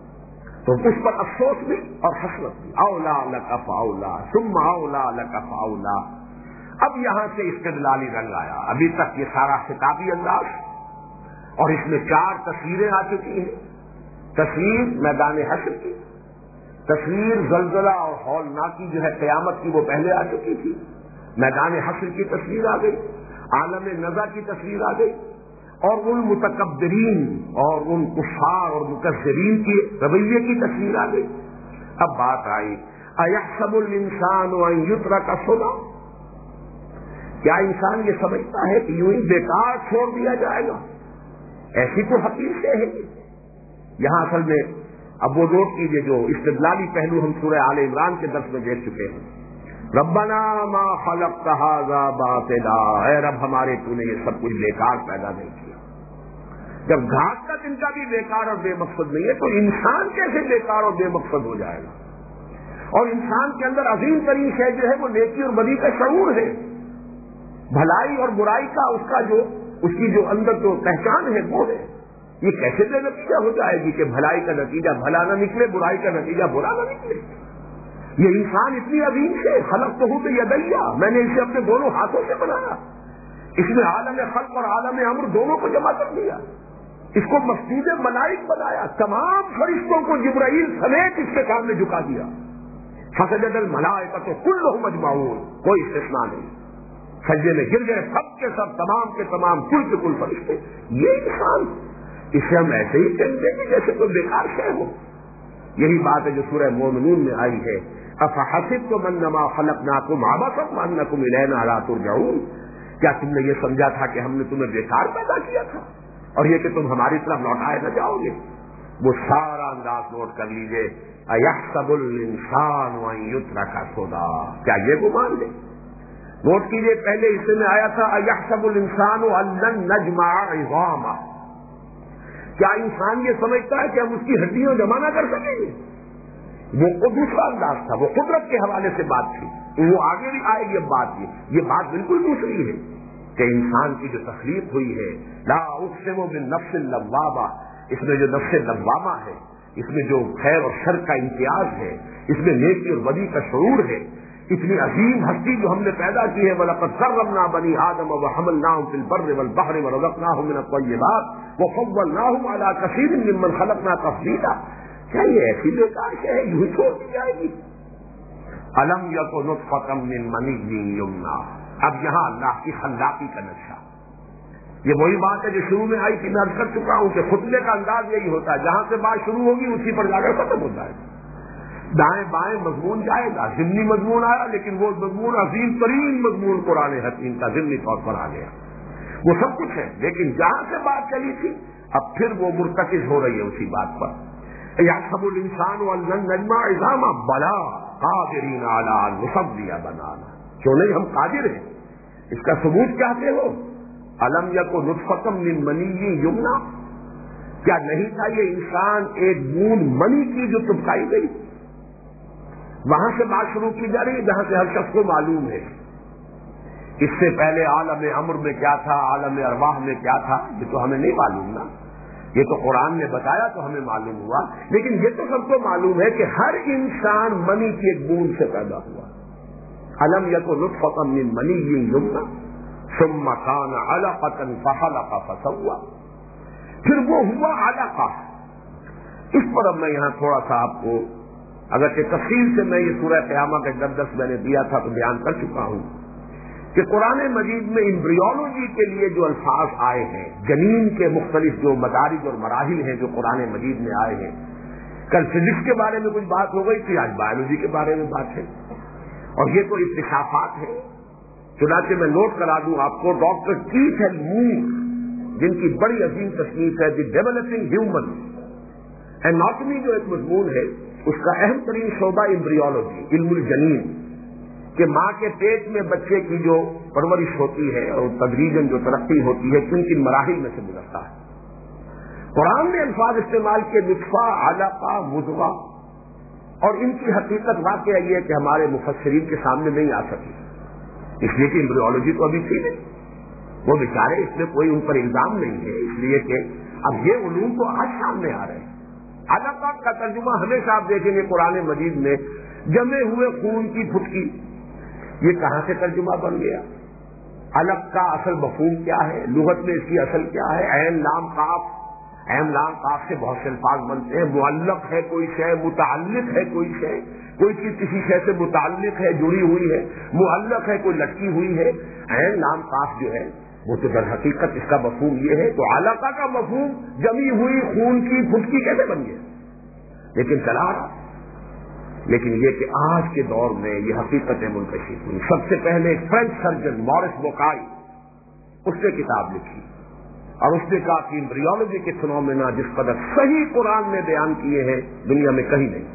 تو اس پر افسوس بھی اور حسرت بھی. اولا لک فاولا ثم اولا لک فاولا. اب یہاں سے استدلالی رنگ آیا. ابھی تک یہ سارا خطابی انداز, اور اس میں چار تصویریں آ چکی ہیں. تصویر میدان حشر کی, تصویر زلزلہ اور ہولناکی جو ہے قیامت کی وہ پہلے آ چکی تھی. میدان حشر کی تصویر آ گئی, عالم نزا کی تصویر آ گئی, اور ان متکبرین اور ان کفار اور مکذبین کی رویے کی تصویر آ گئی. اب بات آئی ایحسب الانسان ان یترک سدی, کیا انسان یہ سمجھتا ہے کہ یوں ہی بیکار چھوڑ دیا جائے گا؟ ایسی تو حقیقت ہے. یہاں اصل میں اب وہ نوٹ کیجیے جو استدلالی پہلو ہم سورہ آل عمران کے درس میں دیکھ چکے ہیں. ربنا ما خلقت هذا باطلا, اے رب ہمارے تو نے یہ سب کچھ بیکار پیدا نہیں کیا. جب گھاٹ کا دن کا بھی بیکار اور بے مقصد نہیں ہے تو انسان کیسے بیکار اور بے مقصد ہو جائے گا؟ اور انسان کے اندر عظیم ترین شے جو ہے وہ نیکی اور بدی کا شعور ہے, بھلائی اور برائی کا اس کا جو اس کی جو اندر جو پہچان ہے وہ ہے. یہ کیسے بے نتیجہ ہو جائے گی کہ بھلائی کا نتیجہ بھلا نہ نکلے, برائی کا نتیجہ برا نہ نکلے؟ یہ انسان اتنی عظیم ہے, خلقتہ بیدیا, میں نے اسے اپنے دونوں ہاتھوں سے بنایا. اس نے عالم خلق اور عالم امر دونوں کو جمع کر دیا. اس کو مسجود ملائک بنایا, تمام فرشتوں کو جبرائیل سمیت اس کے سامنے جھکا دیا. فسجد الملائکۃ کلھم اجمعون, کوئی استثناء نہیں, سجدے میں گر گئے سب کے سب, تمام کے تمام, کل کے کل فرشتے. یہ انسان, اسے ہم ایسے ہی کہتے ہیں جیسے کوئی بیکار شے ہو. یہی بات ہے جو سورہ مومنون میں آئی ہے, افحسبتم انما خلقناکم عبثا وانکم الینا لا ترجعون. کیا تم نے یہ سمجھا تھا کہ ہم نے تمہیں بیکار پیدا کیا تھا اور یہ کہ تم ہماری طرف لوٹائے نہ جاؤ گے؟ وہ سارا انداز نوٹ کر لیجئے. اَيَحْسَبُ الْإِنسَانُ أَن يُتْرَكَ سُدًى، کیا یہ گمان ہے؟ نوٹ کیجئے پہلے حصے میں آیا تھا اَيَحْسَبُ الْإِنسَانُ أَن لَّن نَّجْمَعَ عِظَامَهُ، کیا انسان یہ سمجھتا ہے کہ ہم اس کی ہڈیاں جمع نہ کر سکیں گے؟ وہ دوسرا انداز تھا، وہ قدرت کے حوالے سے بات تھی. وہ آگے بھی آئے گی اب بات. یہ یہ بات بالکل دوسری ہے کہ انسان کی جو تخلیق ہوئی ہے، لا اقسم بالنفس اللوامہ، اس میں جو نفس لوامہ ہے، اس میں جو خیر اور شر کا امتیاز ہے، اس میں نیکی اور بدی کا شعور ہے، اتنی عظیم ہستی جو ہم نے پیدا کی ہے. وَلَقَدْ كَرَّمْنَا بَنِي آدَمَ وَحَمَلْنَاهُمْ فِي الْبَرِّ وَالْبَحْرِ وَرَزَقْنَاهُمْ مِنَ الطَّيِّبَاتِ وَفَضَّلْنَاهُمْ عَلَىٰ كَثِيرٍ مِّمَّنْ خَلَقْنَا تَفْضِيلًا. کیا یہ ایسی بیکار شے ہے یوں چھوڑ دی جائے گی؟ أَلَمْ يَكُ نُطْفَةً مِّن مَّنِيٍّ يُمْنَىٰ. اب یہاں اللہ کی خلاقی کا نقشہ. یہ وہی بات ہے جو شروع میں آئی تھی، میں عرض کر چکا ہوں کہ خطبے کا انداز یہی ہوتا ہے، جہاں سے بات شروع ہوگی اسی پر جا کر ختم ہوتا ہے. دائیں بائیں مضمون جائے گا، ضمنی مضمون آیا، لیکن وہ مضمون عظیم ترین مضمون قرآن حکیم کا ضمنی طور پر آ گیا. وہ سب کچھ ہے، لیکن جہاں سے بات چلی تھی اب پھر وہ مرتکز ہو رہی ہے اسی بات پر. يَحْسَبُ الْإِنسَانُ أَن لَّن نَّجْمَعَ عِظَامَهُ بَلَىٰ قَادِرِينَ عَلَىٰ أَن نُّصَوِّيَ بَنَانَهُ. کیوں نہیں، ہم قادر ہیں. اس کا ثبوت چاہتے ہو؟ أَلَمْ يَكُ نُطْفَةً مِّن مَّنِيٍّ يُمْنَىٰ، کیا نہیں تھا یہ انسان ایک بوند منی کی جو ٹپکائی گئی؟ وہاں سے بات شروع کی جا رہی ہے جہاں سے ہر شخص کو معلوم ہے. اس سے پہلے عالم امر میں کیا تھا، عالم ارواح میں کیا تھا، یہ تو ہمیں نہیں معلوم نا. یہ تو قرآن نے بتایا تو ہمیں معلوم ہوا، لیکن یہ تو سب کو معلوم ہے کہ ہر انسان منی کی ایک بوند سے پیدا ہوا. أَلَمْ يَكُن نُطْفَةً مِّن مَّنِيٍّ يُمْنَىٰ ثُمَّ كَانَ عَلَقَةً فَخَلَقَ فَسَوَّىٰ. پھر وہ ہوا علقہ. اس پر اب میں یہاں تھوڑا سا آپ کو، اگرچہ تفصیل سے میں یہ سورہ قیامہ کا جب درس میں نے دیا تھا تو بیان کر چکا ہوں کہ قرآن مجید میں ایمبریولوجی کے لیے جو الفاظ آئے ہیں، جنین کے مختلف جو مدارج اور مراحل ہیں جو قرآن مجید میں آئے ہیں. کل فزکس کے بارے میں کچھ بات ہو گئی تھی، آج بایولوجی کے بارے میں بات ہے، اور یہ تو اکتشافات ہیں. چنانچہ میں نوٹ کرا دوں آپ کو، ڈاکٹر کیتھ ایل مور جن کی بڑی عظیم تصنیف ہے دی ڈیولپنگ ہیومن ایناٹمی، جو ایک مضمون ہے، اس کا اہم ترین شعبہ ایمبریولوجی، علم الجنین، کہ ماں کے پیٹ میں بچے کی جو پرورش ہوتی ہے اور تدریجاً جو ترقی ہوتی ہے کن کن مراحل میں سے گزرتا ہے. قرآن نے الفاظ استعمال کیے نطفہ، علقہ، مضغہ، اور ان کی حقیقت واقعہ یہ ہے کہ ہمارے مفسرین کے سامنے نہیں آ سکی، اس لیے کہ ایمبریولوجی تو ابھی تھی نہیں. وہ بیچارے، اس میں کوئی ان پر الزام نہیں ہے، اس لیے کہ اب یہ علوم تو آج سامنے آ رہے ہیں. علقہ کا ترجمہ ہمیشہ آپ دیکھیں گے قرآن مجید میں جمے ہوئے خون کی پھٹکی. یہ کہاں سے ترجمہ بن گیا؟ علق کا اصل مفہوم کیا ہے؟ لغت میں اس کی اصل کیا ہے؟ عین لام قاف، عین لام قاف سے بہت سے الفاظ بنتے ہیں. معلق ہے کوئی شے، متعلق ہے کوئی شے، کوئی چیز کسی شے سے متعلق ہے، جڑی ہوئی ہے. معلق ہے کوئی لٹکی ہوئی ہے. عین لام قاف جو ہے وہ تو در حقیقت اس کا مفہوم یہ ہے. تو علقہ کا مفہوم جمی ہوئی خون کی پھٹکی کیسے بن گیا؟ لیکن چلا رہا. لیکن یہ کہ آج کے دور میں یہ حقیقتیں منکشف ہوئی. سب سے پہلے فرینچ سرجن مورس بوکائی، اس نے کتاب لکھی اور اس نے کہا کہ ایمبریولوجی کے فنومینا جس قدر صحیح قرآن میں بیان کیے ہیں دنیا میں کہیں نہیں.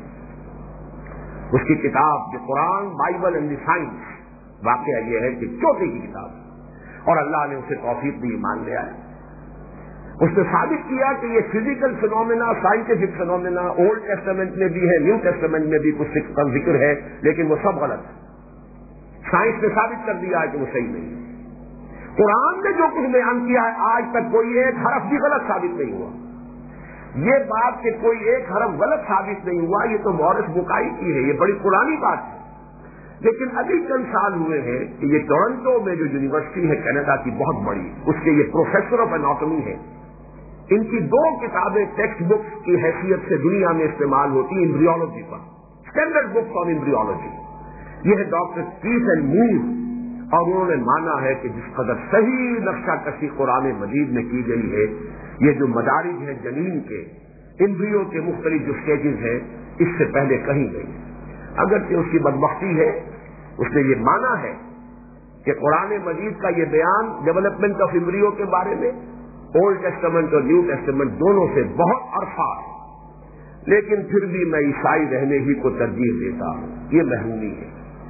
اس کی کتاب جو قرآن بائبل اینڈ دی سائنس، واقعہ یہ ہے کہ چوٹی کی کتاب، اور اللہ نے اسے توفیق دی، ایمان لے آیا. اس نے ثابت کیا کہ یہ physical phenomena, scientific phenomena old testament میں بھی ہے، نیو ٹیسٹامنٹ میں بھی کچھ کا ذکر ہے، لیکن وہ سب غلط ہے. سائنس نے ثابت کر دیا ہے کہ وہ صحیح نہیں ہے. قرآن نے جو کچھ بیان کیا ہے آج تک کوئی ایک حرف بھی غلط ثابت نہیں ہوا. یہ بات کہ کوئی ایک حرف غلط ثابت نہیں ہوا یہ تو مورس بوکائی کی ہے، یہ بڑی پرانی بات ہے. لیکن ابھی چند سال ہوئے ہیں کہ یہ ٹورنٹو میں جو یونیورسٹی ہے کینیڈا کی بہت بڑی، اس کے یہ پروفیسر آف اناٹمی ہے. ان کی دو کتابیں ٹیکسٹ بکس کی حیثیت سے دنیا میں استعمال ہوتی ہیں ایمبریولوجی پر، اسٹینڈرڈ بکس آن ایمبریولوجی. یہ ہے ڈاکٹر کیتھ ایل مور، اور انہوں نے مانا ہے کہ جس قدر صحیح نقشہ کشی قرآن مجید میں کی گئی ہے، یہ جو مدارج ہیں جنین کے، ایمبریو کے مختلف جو سٹیجز ہیں، اس سے پہلے کہیں نہیں. اگرچہ اس کی بدبختی ہے، اس نے یہ مانا ہے کہ قرآن مجید کا یہ بیان ڈیولپمنٹ آف امبریو کے بارے میں اولڈ ٹیسٹمنٹ اور نیو ٹیسٹمنٹ دونوں سے بہت عرصہ ہے، لیکن پھر بھی میں عیسائی رہنے ہی کو ترجیح دیتا ہوں. یہ محرومی ہے.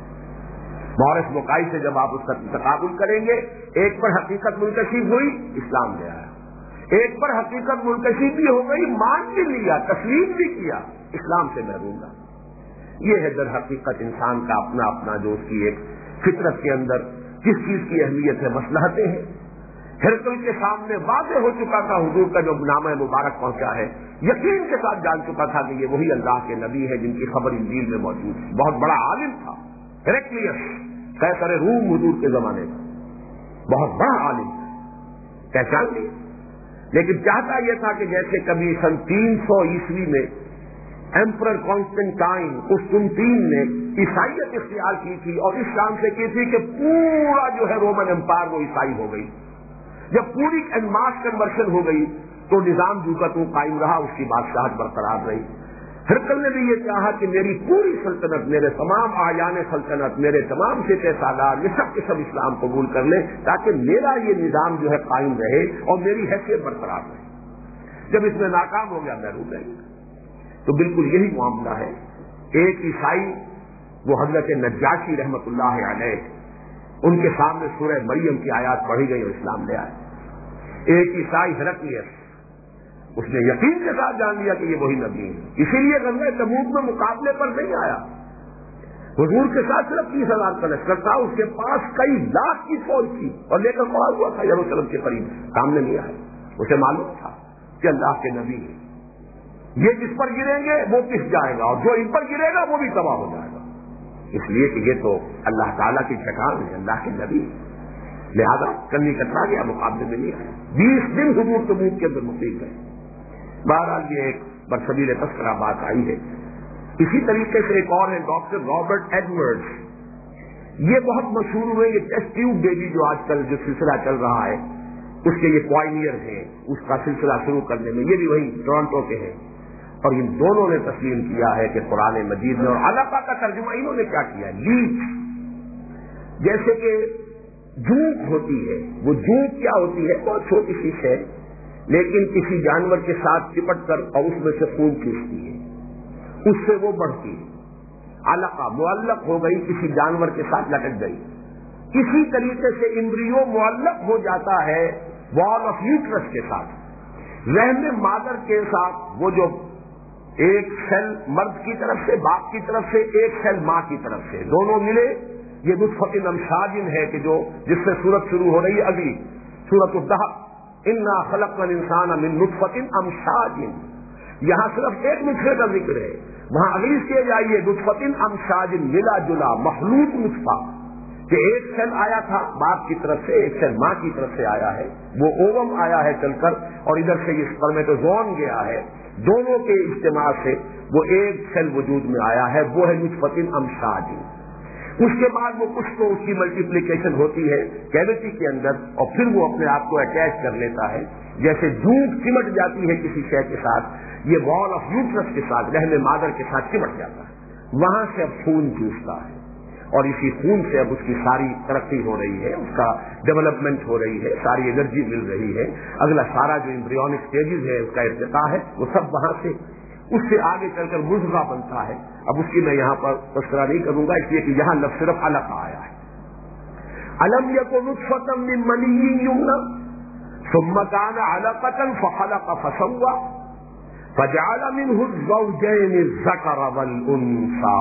مورث بکائی سے جب آپ اس کا تقابل کریں گے، ایک پر حقیقت منکشف ہوئی، اسلام لے آیا. ایک پر حقیقت منکشف بھی ہو گئی، مان بھی لیا، تسلیم بھی کیا، اسلام سے محروم رہا. یہ ہے در حقیقت انسان کا اپنا اپنا جو اس کی ایک فطرت کے اندر کس چیز کی اہمیت ہے، مصلحتیں ہیں. ہرقل کے سامنے واضح ہو چکا تھا حضور کا جو نامہ مبارک پہنچا ہے، یقین کے ساتھ جان چکا تھا کہ یہ وہی اللہ کے نبی ہے جن کی خبر انجیل میں موجود ہے. بہت بڑا عالم تھا ہرقلیس، قیصر روم حضور کے زمانے کا بہت بڑا عالم تھا، پہچان لیا. لیکن چاہتا یہ تھا کہ جیسے کبھی سن تین سو عیسوی میں ایمپرر کانسٹنٹائن قسطنطین نے عیسائیت اختیار کی تھی اور اس کام سے کی تھی کہ پورا جو ہے رومن امپائر وہ عیسائی ہو گئی. جب پوری انماس کنورشن ہو گئی تو نظام جو کا تو قائم رہا، اس کی بادشاہت برقرار رہی. ہرقل نے بھی یہ چاہا کہ میری پوری سلطنت، میرے تمام اعیان سلطنت، میرے تمام سپہ سالار، یہ سب کے سب اسلام قبول کر لیں تاکہ میرا یہ نظام جو ہے قائم رہے اور میری حیثیت برقرار رہے. جب اس میں ناکام ہو گیا محروم رہے. تو بالکل یہی معاملہ ہے. ایک عیسائی وہ حضرت نجاشی رحمت اللہ علیہ، ان کے سامنے سورہ مریم کی آیات پڑھی گئی اور اسلام لے آئے. ایک عیسائی ہرقلیس، اس نے یقین کے ساتھ جان لیا کہ یہ وہی نبی ہے، اسی لیے غزوہ تبوک میں مقابلے پر نہیں آیا. حضور کے ساتھ صرف تیس ہزار کا لشکر تھا، اس کے پاس کئی لاکھ کی فوج تھی اور لے کر پڑا ہوا تھا یروشلم کے قریب، سامنے نہیں آیا. اسے معلوم تھا کہ اللہ کے نبی ہے، یہ جس پر گریں گے وہ پس جائے گا اور جو ان پر گرے گا وہ بھی تباہ ہو جائے گا، اس لیے کہ یہ تو اللہ تعالیٰ کی ٹھکان ہے، اللہ کے نبی. لہذا کنی کٹرا گیا، مقابلے میں نہیں آیا. بیس دن حضور تبوک کے اندر مقیم رہے. بہرحال یہ ایک برصغیر تذکرہ بات آئی ہے. اسی طریقے سے ایک اور ہے ڈاکٹر رابرٹ ایڈورڈز، یہ بہت مشہور ہوئے. یہ ٹیسٹ ٹیوب بیبی جو آج کل جو سلسلہ چل رہا ہے اس کے یہ پوائنیئر ہیں اس کا سلسلہ شروع کرنے میں، یہ بھی وہی ٹورانٹو کے ہیں. اور ان دونوں نے تسلیم کیا ہے کہ قرآن مجید میں، اور علاقہ کا ترجمہ انہوں نے کیا کیا، لیچ. جیسے کہ جھوک ہوتی ہے، وہ جھوک کیا ہوتی ہے، بہت چھوٹی سی ہے لیکن کسی جانور کے ساتھ چپٹ کر اور اس میں سے خون چوستی ہے، اس سے وہ بڑھتی ہے. علاقہ معلق ہو گئی، کسی جانور کے ساتھ لٹک گئی. اسی طریقے سے امبریو معلق ہو جاتا ہے وال آف یوٹرس کے ساتھ، رحم مادر کے ساتھ. وہ جو ایک سیل مرد کی طرف سے، باپ کی طرف سے، ایک سیل ماں کی طرف سے، دونوں ملے، یہ نطفۃ امشاج ہے کہ جو جس سے سورت شروع ہو رہی ہے اگلی سورۃ الدہر، انا خلقنا الانسان من نطفۃ امشاج. یہاں صرف ایک نطفے کا ذکر ہے، وہاں اگلی اسٹیج آئی ہے نطفۃ امشاج، ملا جلا مخلوط نطفہ، کہ ایک سیل آیا تھا باپ کی طرف سے، ایک سیل ماں کی طرف سے آیا ہے، وہ اووم آیا ہے چل کر اور ادھر سے یہ سپرمیٹوزوم گیا ہے. دونوں کے اجتماع سے وہ ایک سیل وجود میں آیا ہے، وہ ہے نطفۃ امشاج. اس کے بعد وہ کچھ تو اس کی ملٹیپلیکیشن ہوتی ہے کیویٹی کے اندر اور پھر وہ اپنے آپ کو اٹیچ کر لیتا ہے. جیسے دودھ چمٹ جاتی ہے کسی شے کے ساتھ، یہ وال آف یوٹرس کے ساتھ، رحم مادر کے ساتھ چمٹ جاتا ہے. وہاں سے اب خون چوستا ہے اور اسی خون سے اب اس کی ساری ترقی ہو رہی ہے، اس کا ڈیولپمنٹ ہو رہی ہے، ساری انرجی مل رہی ہے. اگلا سارا جو ایمبریونک اسٹیجز ہے اس کا ارتقاء ہے، وہ سب وہاں سے اس سے آگے چل کر مضغہ بنتا ہے. اب اس کی میں یہاں پر تذکرہ نہیں کروں گا اس لیے کہ یہاں لفظ صرف علقہ آیا ہے. الم یکن نطفۃ من منی یمنی ثم کان علقۃ فخلق فسوى فجعل منه الزوجین الذکر والانثى.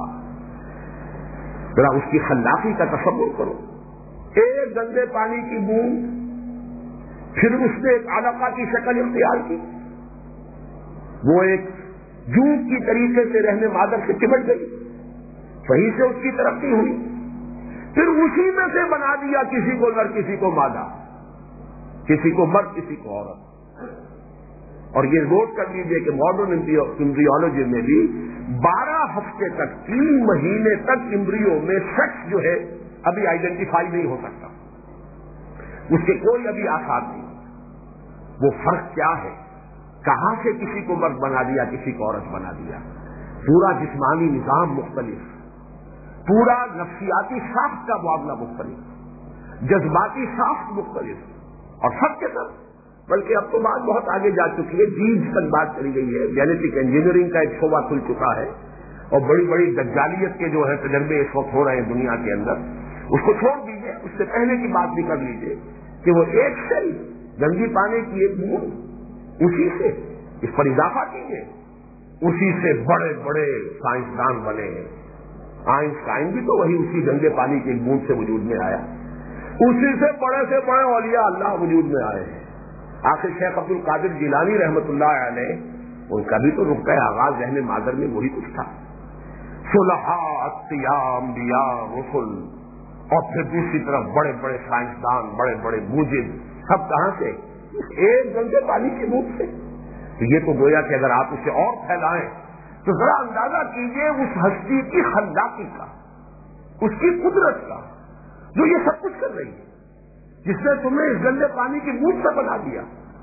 ذرا اس کی خلاقی کا تصور کرو. ایک گندے پانی کی بوند، پھر اس نے ایک علقہ کی شکل اختیار کی، وہ ایک جھوٹ کی طریقے سے رہنے مادر سے چمٹ گئی، وہیں سے اس کی ترقی ہوئی. پھر اسی میں سے بنا دیا کسی کو نر کسی کو مادہ، کسی کو مرد کسی کو عورت. اور یہ نوٹ کر لیجیے کہ ماڈرن ایمبریولوجی میں بھی بارہ ہفتے تک، تین مہینے تک ایمبریو میں سیکس جو ہے ابھی آئیڈینٹیفائی نہیں ہو سکتا، اس کے کوئی ابھی آثار نہیں. وہ فرق کیا ہے، کہاں سے کسی کو مرد بنا دیا کسی کو عورت بنا دیا. پورا جسمانی نظام مختلف، پورا نفسیاتی ساخت کا معاملہ مختلف. جذباتی ساخت مختلف، اور سب کے سب، بلکہ اب تو بات بہت آگے جا چکی ہے، جینز تک بات کری گئی ہے، جینیٹک انجینئرنگ کا ایک شعبہ کھل چکا ہے، اور بڑی بڑی دجالیت کے جو ہے تجربے اس وقت ہو رہے ہیں دنیا کے اندر. اس کو چھوڑ دیجیے، اس سے پہلے کی بات بھی کر لیجیے کہ وہ ایک سیل گنگی پانی کی ایک بوند، اسی سے اس پر اضافہ کیجیے، اسی سے بڑے بڑے سائنسدان بنے ہیں. آئنسٹائن بھی تو وہی اسی گنگے پانی کی ایک بوند سے وجود میں آیا، اسی سے بڑے سے بڑے اولیاء اللہ وجود میں آئے ہیں. آخر شیخ عبد القادر جیلانی رحمۃ اللہ علیہ، ان کا بھی تو نقطۂ آغاز ذہن مادر میں وہی کچھ تھا. صلحاء، اتقیاء، انبیاء، رسل، اور پھر دوسری طرف بڑے بڑے سائنسدان، بڑے بڑے موجد، سب کہاں سے؟ ایک گنگے پانی کی بوند سے. تو یہ تو گویا کہ اگر آپ اسے اور پھیلائیں تو ذرا اندازہ کیجئے اس ہستی کی خلاقی کا، اس کی قدرت کا، جو یہ سب کچھ کر رہی ہے، جس نے تمہیں اس گندے پانی کی بوند سے بنا دیا.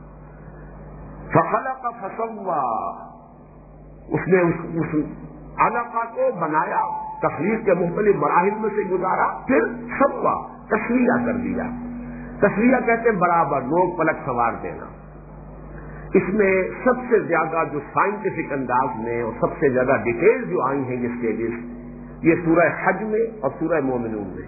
فخلق فسوى، اس نے اس, اس علقہ کو بنایا، تخلیق کے مختلف مراحل میں سے گزارا، پھر سوا، تسویہ کر دیا. تسویہ کہتے ہیں برابر، نوک پلک سوار دینا. اس میں سب سے زیادہ جو سائنٹیفک انداز میں اور سب سے زیادہ ڈیٹیل جو آئی ہیں یہ اسٹیجز، یہ سورہ حج میں اور سورہ مومنون میں.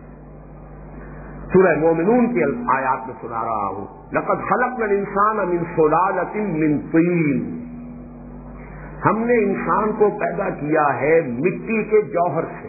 سورہ مومنون کی آیات میں سنا رہا ہوں، لقد خلقنا الانسان من صلالۃ من طین، ہم نے انسان کو پیدا کیا ہے مٹی کے جوہر سے.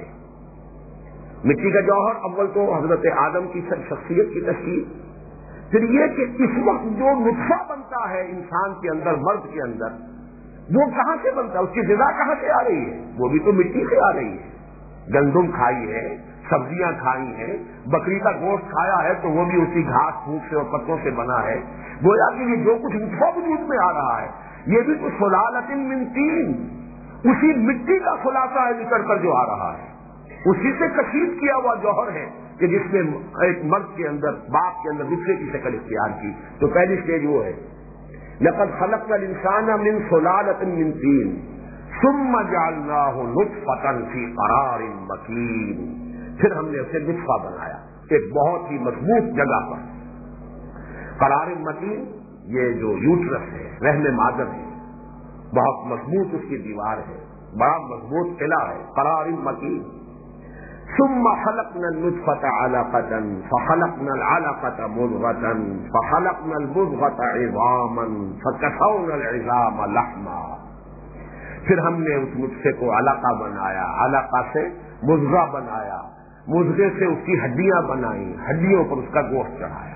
مٹی کا جوہر، اول تو حضرت آدم کی شخصیت کی تشکیل، پھر یہ کہ اس وقت جو نطفہ بنتا ہے انسان کے اندر، مرد کے اندر، وہ کہاں سے بنتا ہے، اس کی غذا کہاں سے آ رہی ہے؟ وہ بھی تو مٹی سے آ رہی ہے. گندم کھائی ہے، سبزیاں کھائی ہیں، بکری کا گوشت کھایا ہے تو وہ بھی اسی گھاس پھوس سے اور پتوں سے بنا ہے. گویا کہ یہ جو کچھ نطفہ وجود میں آ رہا ہے یہ بھی تو صلالۃ من طین، اسی مٹی کا خلاصہ ہے نکل کر جو آ رہا ہے، اسی سے کشید کیا ہوا جوہر ہے کہ جس نے ایک مرد کے اندر، باپ کے اندر دوسرے کی شکل اختیار کی. تو پہلی سٹیج وہ ہے، لقد خلقنا الانسان من صلالۃ من طین ثم جعلناہ نطفۃ فی قرار مکین، پھر ہم نے اسے نطفہ بنایا ایک بہت ہی مضبوط جگہ پر. قرار مکین، یہ جو یوٹرس ہے، رحم مادر ہے، بہت مضبوط اس کی دیوار ہے، بڑا مضبوط قلعہ ہے، قرار مکین. ثم خلقنا النطفة علقة فخلقنا العلقة مضغة فخلقنا المضغة عظاما فكسونا العظام لحما، پھر ہم نے اس نطفے کو علقہ بنایا، علقہ سے مضغہ بنایا، مضغے سے اس کی ہڈیاں بنائیں، ہڈیوں پر اس کا گوشت چڑھایا.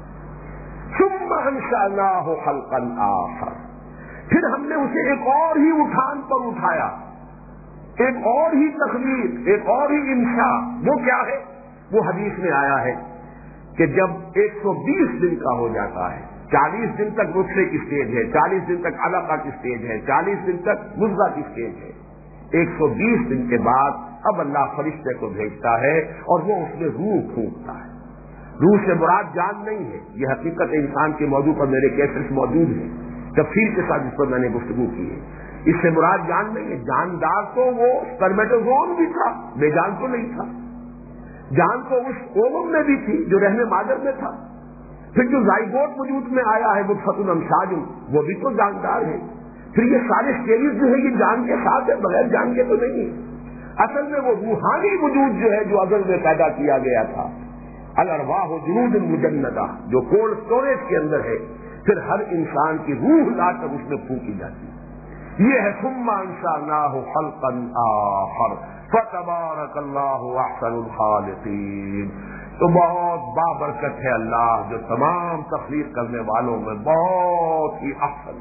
ثم انشأناه خلقا آخر، پھر ہم نے اسے ایک اور ہی اٹھان پر اٹھایا، ایک اور ہی تخلیق، ایک اور ہی انشاء. وہ کیا ہے؟ وہ حدیث میں آیا ہے کہ جب ایک سو بیس دن کا ہو جاتا ہے، چالیس دن تک نطفے کی سٹیج ہے، چالیس دن تک علقہ کی سٹیج ہے، چالیس دن تک مضغہ کی سٹیج ہے، ایک سو بیس دن کے بعد اب اللہ فرشتے کو بھیجتا ہے اور وہ اس میں روح پھونکتا ہے. روح سے مراد جان نہیں ہے، یہ حقیقت انسان کے موضوع پر میرے کیسٹس موجود ہیں، تفصیل کے ساتھ اس پر میں نے گفتگو کی ہے. اس سے مراد جان نہیں ہے، جاندار تو وہ سپرمیٹوزوم بھی تھا، بے جان تو نہیں تھا. جان تو اس اوم میں بھی تھی جو رحم مادر میں تھا. پھر جو زائگوٹ وجود میں آیا ہے وہ فتن امشاج، وہ بھی تو جاندار ہے. پھر یہ سارے اسٹیجز جو ہے یہ جان کے ساتھ ہے، بغیر جان کے تو نہیں ہے. اصل میں وہ روحانی وجود جو ہے جو ازل میں پیدا کیا گیا تھا، الارواح جنود مجندہ، جو کولڈ اسٹوریج کے اندر ہے، پھر ہر انسان کی روح لا کر اس میں پھونکی جاتی ہے. یہ ہے ثم انشأناہ خلقا آخر فتبارک اللہ احسن الخالقین. تو بہت بابرکت ہے اللہ جو تمام تخلیق کرنے والوں میں بہت ہی احسن.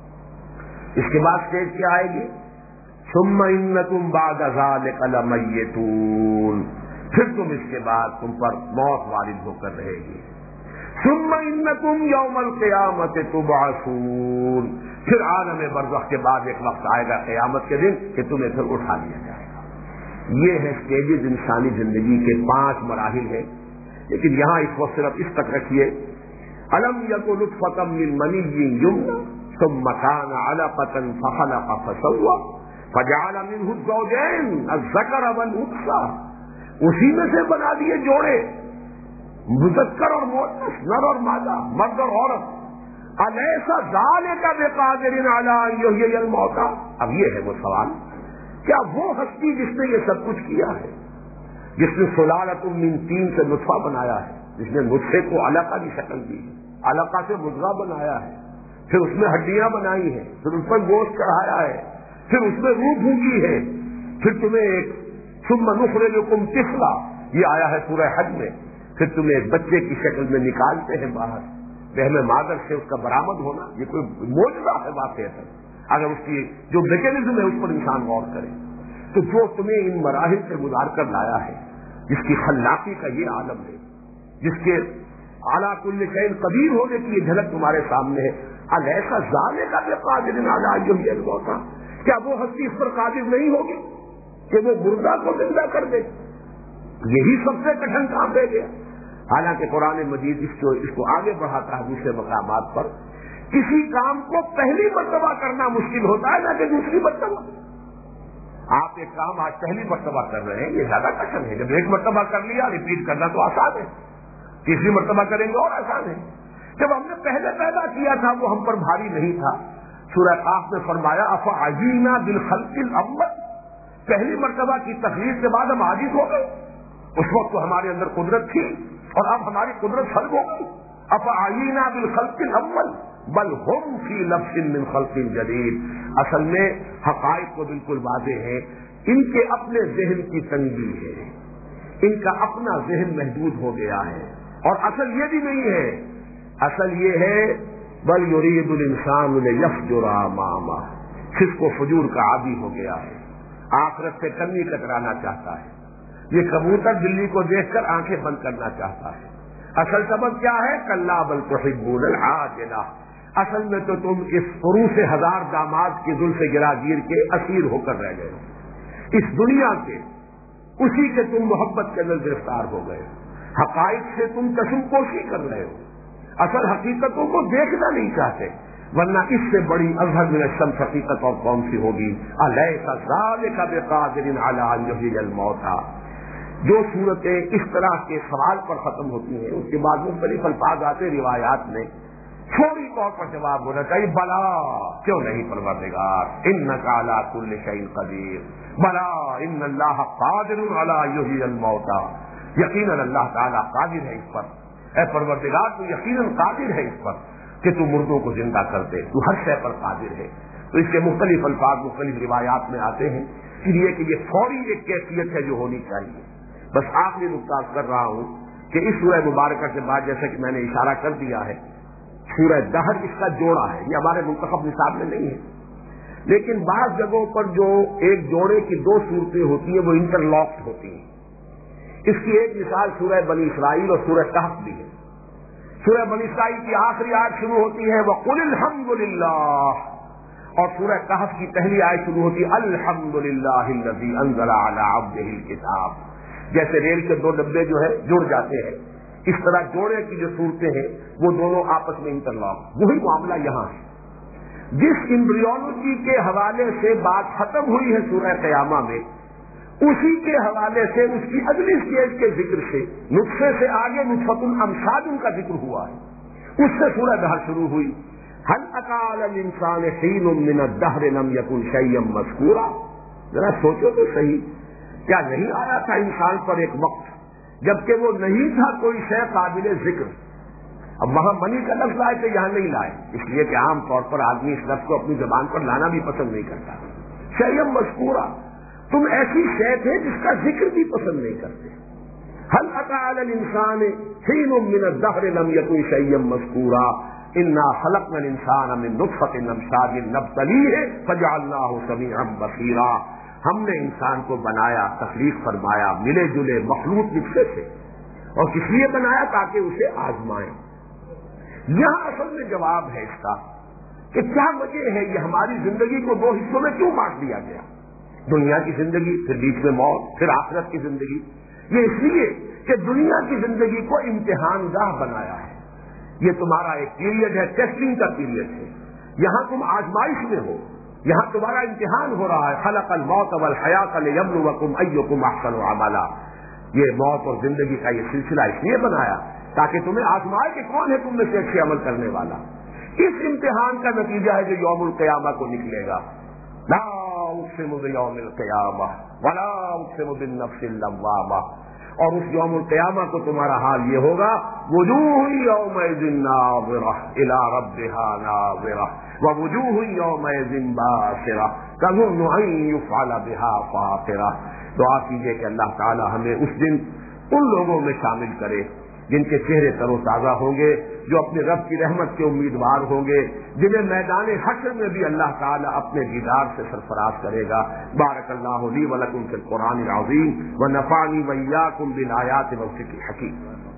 اس کے بعد اسٹیج کیا آئے گی؟ ثم انکم بعد ذلک لمیتون، پھر تم اس کے بعد تم پر موت وارد ہو کر رہے گی. ثم انکم یوم القیامت تبعثون، پھر عالم برزخ کے بعد ایک وقت آئے گا قیامت کے دن کہ تمہیں پھر اٹھا لیا جائے گا. یہ ہے اسٹیجز انسانی زندگی کے پانچ مراحل ہیں. لیکن یہاں اس وقت صرف اس تک رکھیے، الم یکن نطفۃ من منی یمنی ثم کان علقۃ فخلق فسوى فجعل منه الزوجین الذکر والانثى، اسی میں سے بنا دیے جوڑے. مذکر اور مؤنث، نر اور مادہ، مرد اور عورت. الیس ذالک بقادر علی ان یحیی الموتى. اب یہ ہے وہ سوال، کیا وہ ہستی جس نے یہ سب کچھ کیا ہے، جس نے سلالۃ من طین سے نطفہ بنایا ہے، جس نے نطفے کو علقہ کی شکل دی ہے، علقہ سے مضغہ بنایا ہے، پھر اس میں ہڈیاں بنائی ہیں، پھر اس پر گوشت چڑھایا ہے، پھر اس میں روح بھونگی ہے، پھر تمہیں ایک ثم نخرجکم طفلا، یہ آیا ہے سورہ حج میں، پھر تمہیں ایک بچے کی شکل میں نکالتے ہیں باہر، رحم مادر سے اس کا برآمد ہونا، یہ کوئی معجزہ ہے واقعہ. اگر اس کی جو میکینزم ہے اس پر انسان غور کرے تو جو تمہیں ان مراحل سے گزار کر لایا ہے، جس کی خلاقی کا یہ عالم ہے، جس کے اعلیٰ کل شیء قدیر ہونے کی یہ جھلک تمہارے سامنے ہے. الیس ذالک بقادر علی ان یحیی الموتى. کیا وہ ہستی اس پر قادر نہیں ہوگی کہ وہ مردہ کو زندہ کر دے؟ یہی سب سے کٹھن کام دے گیا. حالانکہ قرآن مجید اس کو اس کو آگے بڑھاتا ہے دوسرے مقامات پر. کسی کام کو پہلی مرتبہ کرنا مشکل ہوتا ہے نہ کہ دوسری مرتبہ. آپ ایک کام آج پہلی مرتبہ کر رہے ہیں، یہ زیادہ کٹھن ہے. جب ایک مرتبہ کر لیا ریپیٹ کرنا تو آسان ہے، تیسری مرتبہ کریں گے اور آسان ہے. جب ہم نے پہلے پیدا کیا تھا وہ ہم پر بھاری نہیں تھا. سورہ قاف میں فرمایا افعجینا بالخلق الاول، پہلی مرتبہ کی تخلیق کے بعد ہم عاجز ہو گئے. اس وقت تو ہمارے اندر قدرت تھی اور اب ہماری قدرت خلق ہو گئی. افعجینا بالخلق الاول بل هم فی لبس من خلق جدید. اصل میں حقائق کو بالکل واضح ہے، ان کے اپنے ذہن کی تنگی ہے، ان کا اپنا ذہن محدود ہو گیا ہے. اور اصل یہ بھی نہیں ہے، اصل یہ ہے بل یرید الانسان لیفجر امامہ، فسق و فجور کا عادی ہو گیا ہے، آخرت سے کمی کترانا چاہتا ہے. یہ کبوتر بلی کو دیکھ کر آنکھیں بند کرنا چاہتا ہے. اصل سبب کیا ہے؟ کلا بل تحبون العاجلہ. اصل میں تو تم اس عروس ہزار داماد کی زلف گراگیر کے اسیر ہو کر رہ گئے ہو. اس دنیا کے اسی کے تم محبت کے اندر گرفتار ہو گئے. حقائق سے تم کشم پوشی کر رہے ہو، اصل حقیقتوں کو دیکھنا نہیں چاہتے. ورنہ اس سے بڑی اظہر من الشمس حقیقت اور کون سی ہوگی؟ الیس ذالک بقادر علی ان یحیی الموتى. جو صورتیں اس طرح کے سوال پر ختم ہوتی ہیں اس کے بعد مختلف الفاظ آتے روایات میں، فوری طور پر جواب ہونا چاہیے بلا، کیوں نہیں پروردگار، انک علی کل شیء قدیر، بلا ان اللہ قادر علی ان یحیی الموتى. یقیناً اللہ تعالیٰ قادر ہے اس پر. اے پروردگار تو یقیناً قادر ہے اس پر کہ تو مردوں کو زندہ کر دے، تو ہر شے پر قادر ہے. تو اس کے مختلف الفاظ مختلف روایات میں آتے ہیں، اس لیے کہ یہ فوری ایک کیفیت ہے جو ہونی چاہیے. بس آخری نقطہ کر رہا ہوں کہ اس سورہ مبارکہ کے بعد جیسا کہ میں نے اشارہ کر دیا ہے، سورہ دہر اس کا جوڑا ہے. یہ ہمارے منتخب نصاب میں نہیں ہے، لیکن بعض جگہوں پر جو ایک جوڑے کی دو صورتیں ہوتی ہیں وہ انٹر لاکڈ ہوتی ہیں. اس کی ایک مثال سورہ بنی اسرائیل اور سورہ کہف بھی ہے. سورہ بنی اسرائیل کی آخری آیت شروع ہوتی ہے وَقُلِ الْحَمْدُ لِلَّهِ، اور سورہ کہف کی پہلی آیت شروع ہوتی ہے الحمد للہ الذی انزل علی عبدہ الکتاب. جیسے ریل کے دو ڈبے جو ہے جڑ جاتے ہیں، اس طرح جوڑے کی جو صورتیں ہیں وہ دونوں آپس میں انٹرلاک. وہی معاملہ یہاں ہے. جس امبریولوجی کے حوالے سے بات ختم ہوئی ہے سورہ قیامہ میں، اسی کے حوالے سے اس کی اگلی اسٹیج کے ذکر سے نطفے سے آگے نطفۃ الامشاج کا ذکر ہوا ہے. اس سے سورہ دہر شروع ہوئی. هل اتى على الانسان حين من الدهر لم يكن شيئا مذكورا. ذرا سوچو تو صحیح، کیا نہیں آیا تھا انسان پر ایک وقت جبکہ وہ نہیں تھا کوئی شے قابل ذکر. اب وہاں منی کا لفظ لائے تو یہاں نہیں لائے، اس لیے کہ عام طور پر آدمی اس لفظ کو اپنی زبان پر لانا بھی پسند نہیں کرتا. شیئا مذکورا، تم ایسی شے تھے جس کا ذکر بھی پسند نہیں کرتے. هل اتى على الانسان حين من الدهر لم يكن شيئا مذكورا انا خلقنا الانسان من نطفة امشاج نبتليه فجعلناه سميعا بصيرا. ہم نے انسان کو بنایا، تخلیق فرمایا ملے جلے مخلوط نطفے سے، اور کس لیے بنایا؟ تاکہ اسے آزمائیں. یہاں اصل میں جواب ہے اس کا کہ کیا وجہ ہے یہ ہماری زندگی کو دو حصوں میں کیوں بانٹ دیا گیا؟ دنیا کی زندگی، پھر بیچ میں موت، پھر آخرت کی زندگی. یہ اس لیے کہ دنیا کی زندگی کو امتحان گاہ بنایا ہے. یہ تمہارا ایک پیریڈ ہے، ٹیسٹنگ کا پیریڈ ہے. یہاں تم آزمائش میں ہو، یہاں تمہارا امتحان ہو رہا ہے. خلق الموت والحیات لیبلوکم ایکم احسن عملا. یہ موت اور زندگی کا یہ سلسلہ اس لیے بنایا تاکہ تمہیں آزمائے کہ کون ہے تم میں سے اچھے عمل کرنے والا. اس امتحان کا نتیجہ ہے جو یوم القیامہ کو نکلے گا. لا اقسم بیوم القیامہ ولا اقسم بالنفس اللوامہ. اور اس یوم القیامہ کو تمہارا حال یہ ہوگا وجوہ یومئذ ناظرہ الی ربہا ناظرہ ووجوہ یومئذ باسرہ تظن ان یفعل بہا فاقرہ. دعا کیجیے کہ اللہ تعالی ہمیں اس دن ان لوگوں میں شامل کرے جن کے چہرے تر و تازہ ہوں گے, جو اپنے رب کی رحمت کے امیدوار ہوں گے, جنہیں میدان حشر میں بھی اللہ تعالیٰ اپنے دیدار سے سرفراز کرے گا. بارک اللہ لی و لکم فی القرآن العظیم و نفعنی و ایاکم بالآیات و الذکر الحکیم.